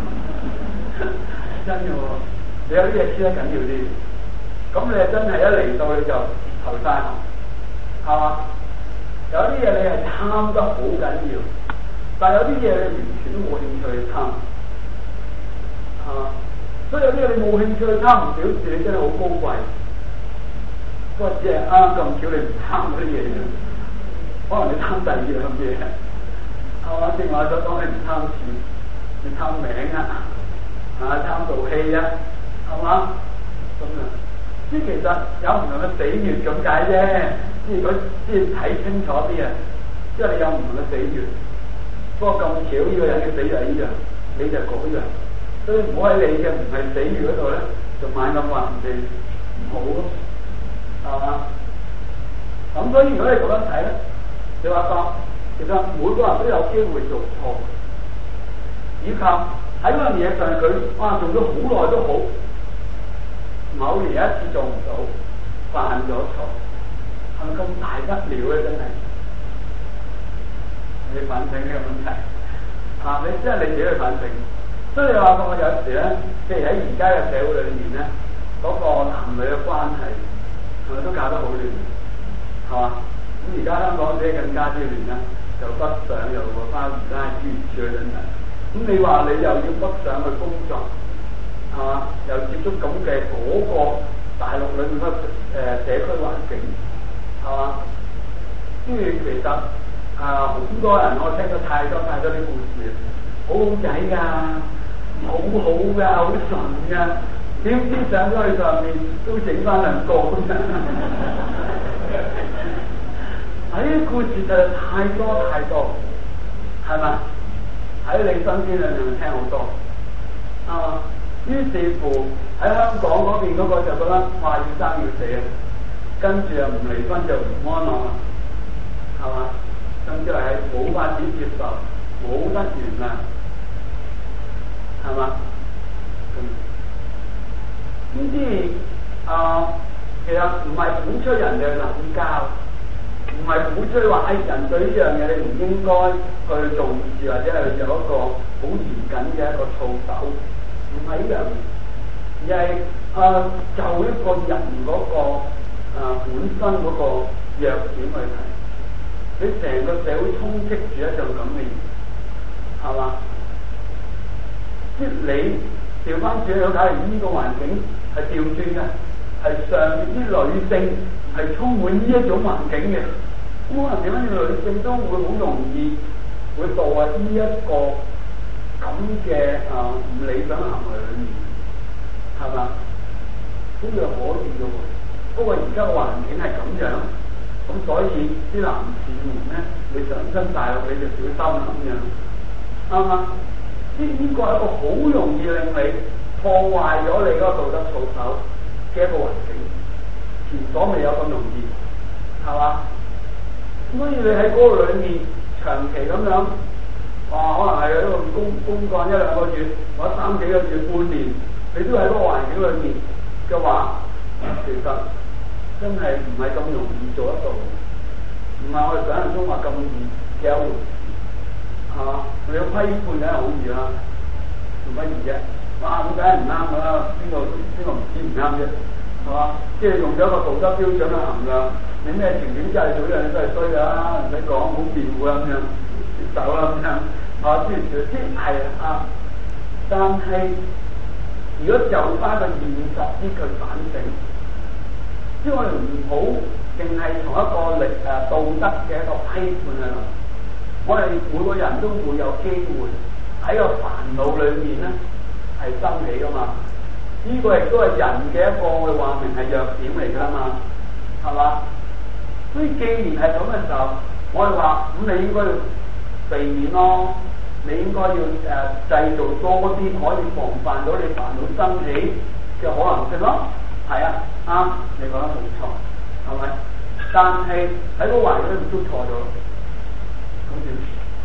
真嘅喎，你有啲嘢黐得緊要啲，咁你真係一嚟到你就投晒行，係嘛？有啲嘢你係貪得好緊要，但係有啲嘢你完全都冇興趣去貪。啊，所以有啲嘢你冇興趣去貪，唔表示你真係好高貴。不過只係啱咁巧你唔貪嗰啲嘢啫，可能你貪第二樣嘢，係嘛？正話所講你唔貪錢，你貪名啊，啊貪道氣啊，係嘛？咁啊，即係其實有唔同嘅死穴咁解啫。即係如果即係睇清楚啲啊，即係你有唔同嘅死穴。不過咁巧呢個人嘅死就係呢樣，你就嗰樣。所以唔好喺你嘅唔係死穴嗰度咧，就猛咁話人哋唔好咯，係嘛？咁所以如果你咁樣睇咧，你話當其實每個人都有機會做錯，以及喺嗰樣嘢上佢哇做咗好耐都好，某年一次做唔到，犯咗錯，係咪咁大得了咧？真係你反省呢個問題，啊，你即係你自己去反省。所以你話我有時咧，譬如喺而家嘅社會裏面咧，嗰、那個男女嘅關係係咪都搞得好亂？係嘛？咁而家香港者更加之亂啦，又北上又返而家諸如此類等等。咁你話你又要北上去工作，係嘛？又接觸咁嘅嗰個大陸裏面嘅誒社區環境，係嘛？跟住其實啊，好、呃、多人我聽過太多太多啲故事，好好仔㗎。好好噶，好純噶，點知上咗去上面都整翻兩個咁樣。喺啲故事就太多太多，係咪？喺你身邊裏面聽好多，啊，於是乎喺香港嗰邊嗰個就覺得話要生要死啊，跟住又唔離婚就唔安樂啦，係嘛？甚至係冇法子接受，冇得原諒。係嘛？咁呢啲啊，其實唔係鼓吹人哋濫交，唔係鼓吹話誒人對呢樣嘢你唔應該去重視，或者係有一個好嚴謹嘅一個操守，唔係呢樣嘢，而係啊就一個人嗰、那個啊本身嗰個弱點去睇，你成個社會充斥住一種咁嘅嘢，係嘛？即即係你調翻轉去睇嚟，呢個環境係調轉嘅，係上面啲女性係充滿呢一種環境嘅，咁可能點解女性都會好容易會墮入呢一個咁嘅啊唔理想行為裏面，係嘛？咁又可以嘅喎。不過而家嘅環境係咁樣，咁所以啲男士們咧，你上身大陸你就小心啦咁樣，啱嘛？呢呢個係一個好容易令你破壞咗你嗰個道德操守嘅一個環境，前所未有咁容易，係嘛？所以你喺嗰個裏面長期咁樣，哇，可能係喺度公公幹一兩個月，或者三幾個月、半年，你都喺嗰個環境裏面嘅話，其實真係唔係咁容易做得到，唔係我哋想象中話咁易嘅一回事。係嘛？你要批判梗係好易啦，做乜易啫？哇！咁梗係唔啱㗎啦，邊個邊個唔知唔啱啫？係嘛？即係用咗一個道德標準去衡量，你咩情景之下做呢樣嘢都係衰㗎啦，唔使講，好辯護啦咁樣，接受啦咁樣。啊，諸如此類係啊，但係如果就翻個現實啲去反省，即係我哋唔好淨係從一個力誒道德嘅一個批判去諗。我哋每個人都會有機會喺個煩惱裏面咧係生起噶嘛，呢、這個亦都係人嘅一個我哋話明係弱點嚟噶嘛，係嘛？所以既然係咁嘅時候，我哋話咁你應該要避免咯，你應該要誒、呃、製造多啲可以防範到你煩惱生起嘅可能性咯，係啊，啱，你講得冇錯，係咪？但係喺個環境裏面都錯咗。咁點？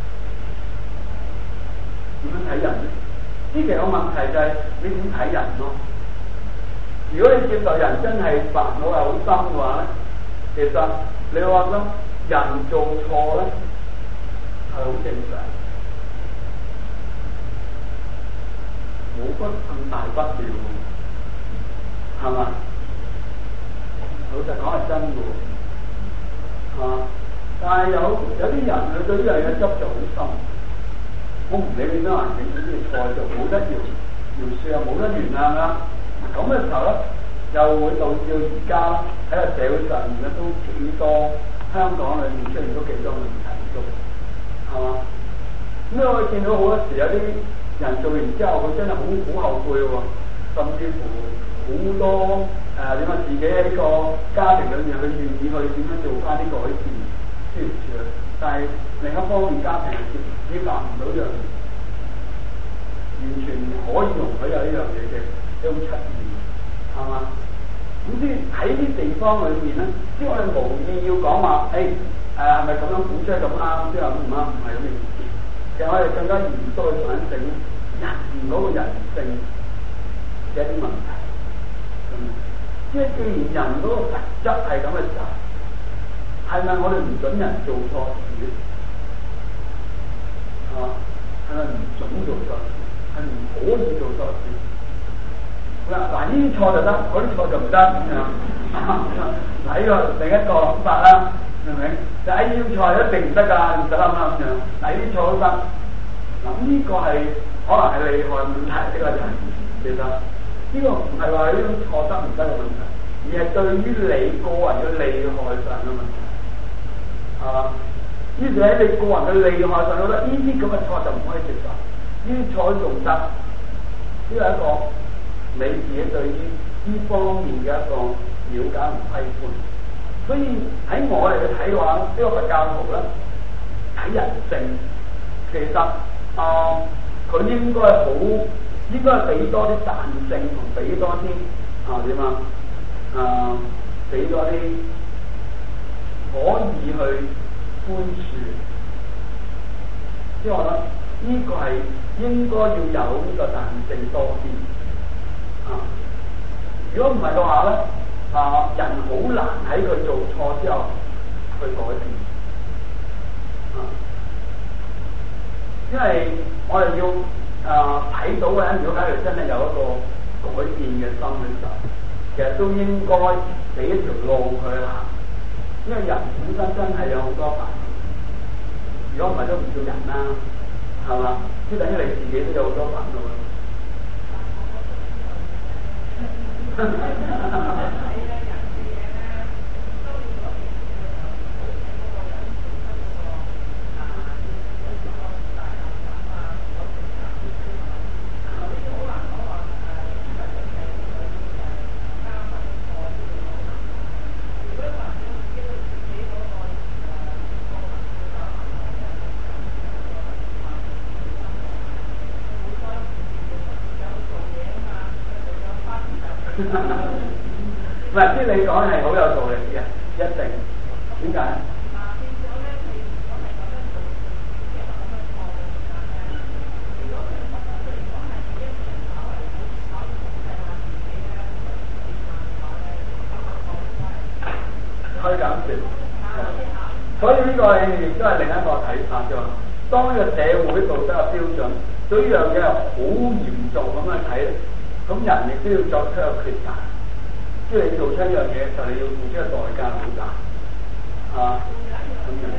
點樣睇人咧？呢其實個問題就係你點睇人咯？如果你接受人真係煩惱係好深嘅話咧，其實你話諗人做錯咧係好正常，冇乜咁大不了，係嘛？老實講係真嘅喎，係嘛？但係有有啲人佢對呢樣嘢執着好深，我唔理你咩環境，總之錯就冇得饒饒恕啊，冇得原諒啦。咁嘅時候咧，又會導致到而家喺個社會上面咧都幾多香港裏面出現咗幾多問題都係嘛？咁你可以見到好多時有啲人做完之後，佢真係好好後悔喎，甚至乎好多誒點解自己喺呢個家庭裏面佢願意去點樣做翻啲改善。但係另一方面，家庭係接接納唔到呢樣嘢，完全可以容許有呢樣嘢嘅一種出現，係嘛？咁即係喺啲地方裏面咧，即係我哋無意要講話，誒誒係咪咁樣鼓吹咁啱？即係話唔啱，唔係咁嘅意思。其實我哋更加嚴肅去反省人嗰個人性嘅一啲問題。咁即係既然人嗰個特質係咁嘅時候，係咪我哋唔準人做錯事？係嘛？係咪唔準做錯事？係唔可以做錯事？嗱嗱，呢啲錯就得，嗰啲錯就唔得咁樣。嗱，呢個另一個諗法啦，明唔明？就係呢啲錯一定唔得㗎，唔使諗啦咁樣。嗱，呢啲錯都得。嗱，呢個係可能係厲害問題，呢個就係其實呢個唔係話呢種錯得唔得嘅問題，而係對於你個人嘅利害上嘅問題。係嘛？於是喺你個人嘅利害上，覺得呢啲咁嘅錯就唔可以接受，呢啲錯仲得，呢個係一個你自己對於呢方面嘅一個了解同批判。所以喺我哋去睇嘅話，呢、這個佛教徒咧睇人性，其實啊，佢、呃、應該好，應該係俾多啲彈性同俾多啲啊點啊啊俾多啲。可以去寬恕，即係我覺得呢個係應該要有呢個彈性多啲啊！如果唔係嘅話咧，啊人好難喺佢做錯之後去改變啊！因為我哋要啊睇到嘅人，如果假如真係有一個改變嘅心嘅時候，其實都應該俾一條路佢行。因為人本身真係有好多煩惱，如果唔係都唔叫人啦，係嘛？即係等於你自己都有好多煩惱啦。 唔係，即你講係好有道理嘅，一定。點解？可以咁説，所以呢個亦都係另一個睇法啫。當呢個社會道德嘅標準對呢樣嘢係好嚴重咁樣睇咧，咁人亦都要作出一個抉擇。即係你做出一樣嘢，就你要付出嘅代價好大，啊咁樣。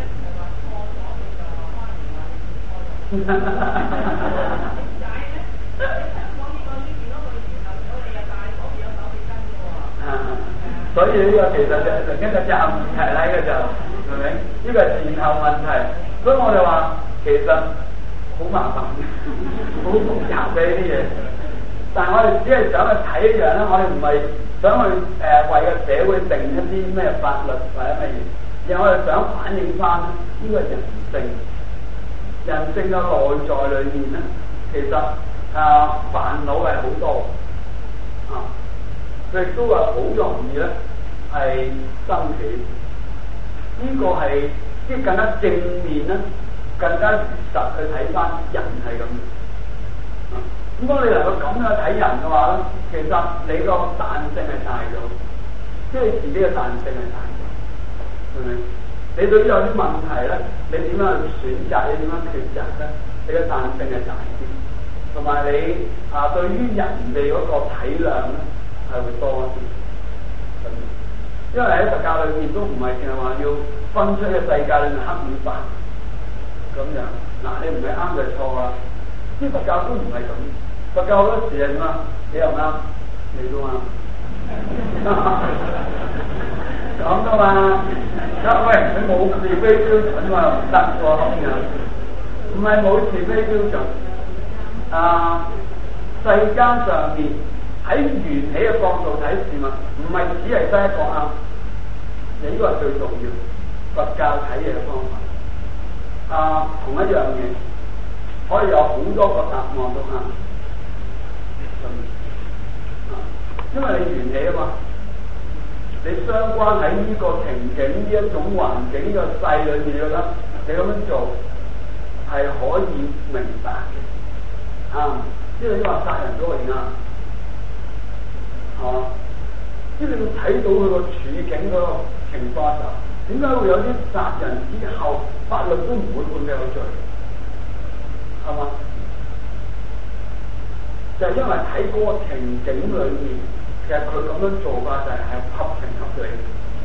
所以呢個其實就係一個責任問題嚟嘅就，係咪？呢個係前後問題，所以我哋話其實好麻煩，好複雜嘅呢啲嘢。但係我哋只係想去睇一樣咧，我哋唔係想去誒、呃、為個社會定一啲咩法律或者乜嘢，而係我哋想反映翻呢個人性，人性嘅內在裏面咧，其實啊煩惱係好多啊，佢亦都係好容易咧係生起。呢、這個係即係更加正面咧，更加如實去睇翻人係咁。咁當你能夠咁樣睇人嘅話咧，其實你個彈性係大咗，即係自己嘅彈性係大咗，係咪？你對於有啲問題咧，你點樣去選擇？你點樣抉擇咧？你嘅彈性係大啲，同埋你啊對於人哋嗰個體諒咧係會多啲。因為喺佛教裏面都唔係淨係話要分出嘅世界裏面黑與白咁樣。嗱，你唔係啱就錯啊！啲佛教都唔係咁。佛教好多時係點啊？你又啱，你都啱，講噶嘛？喂，佢冇是非標準喎，唔得喎咁樣。唔係冇是非標準。啊，世間上面喺緣起嘅角度睇事物，唔係只係得一個啱。你呢個係最重要。佛教睇嘢嘅方法。啊，同一樣嘢可以有好多個答案都啱。因為你緣起啊嘛，你相關喺呢個情景、呢一種環境、呢、這個世裏面，你覺得你咁樣做係可以明白嘅，啊，即係你話殺人都可以啱，係嘛？即係你要睇到佢個處境嗰個情況時候，點解會有啲殺人之後法律都唔會判佢有罪，係嘛？就係因為喺嗰個情景裏面，其實佢咁樣做法就係係合情合理，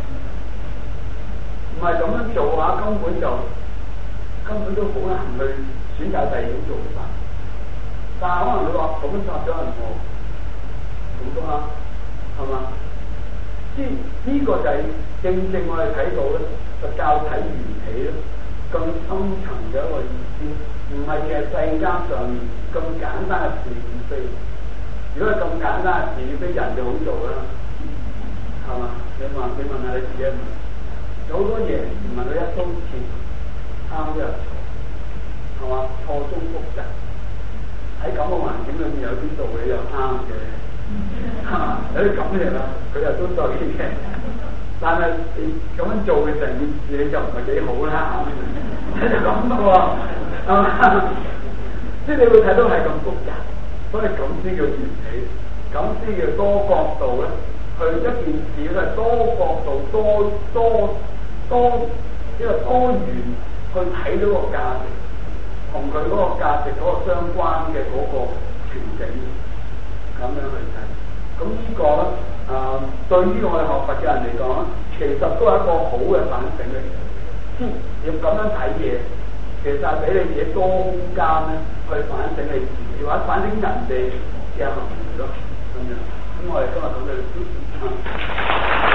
唔係咁樣做嘅話，根本就根本都好難去選擇第二種做法。但係可能佢話咁樣殺咗人喎，咁都啱，係嘛？即係呢個就係正正我哋睇到咧，佛教睇緣起咧，更深層嘅一個意思，唔係嘅世間上面咁簡單嘅是與非。如果係咁簡單嘅是與非，人就好做啦，係嘛？你問你問下你自己問，有好多嘢唔係佢一刀切，啱又錯，係嘛？錯綜複雜，喺咁嘅環境裏面有啲道理又啱嘅，係嘛？有啲咁嘅嘢啦，佢又都對嘅。但係你咁樣做嘅成件事，你就唔係幾好啦，你就咁嘅喎，係嘛？即係你會睇到係咁複雜，所以咁先叫緣起，咁先叫多角度咧，去一件事咧多角度、多多多呢個多元去睇到個價值，同佢嗰個價值嗰個相關嘅嗰個全景，咁樣去睇。咁呢個咧，啊、呃，對於我哋學佛嘅人嚟講咧，其實都係一個好嘅反省嚟嘅。先要咁樣睇嘢，其實係俾你自己多空間咧，去反省你自己，或者反省人哋嘅行為咯，咁樣。 我哋今日講到呢度。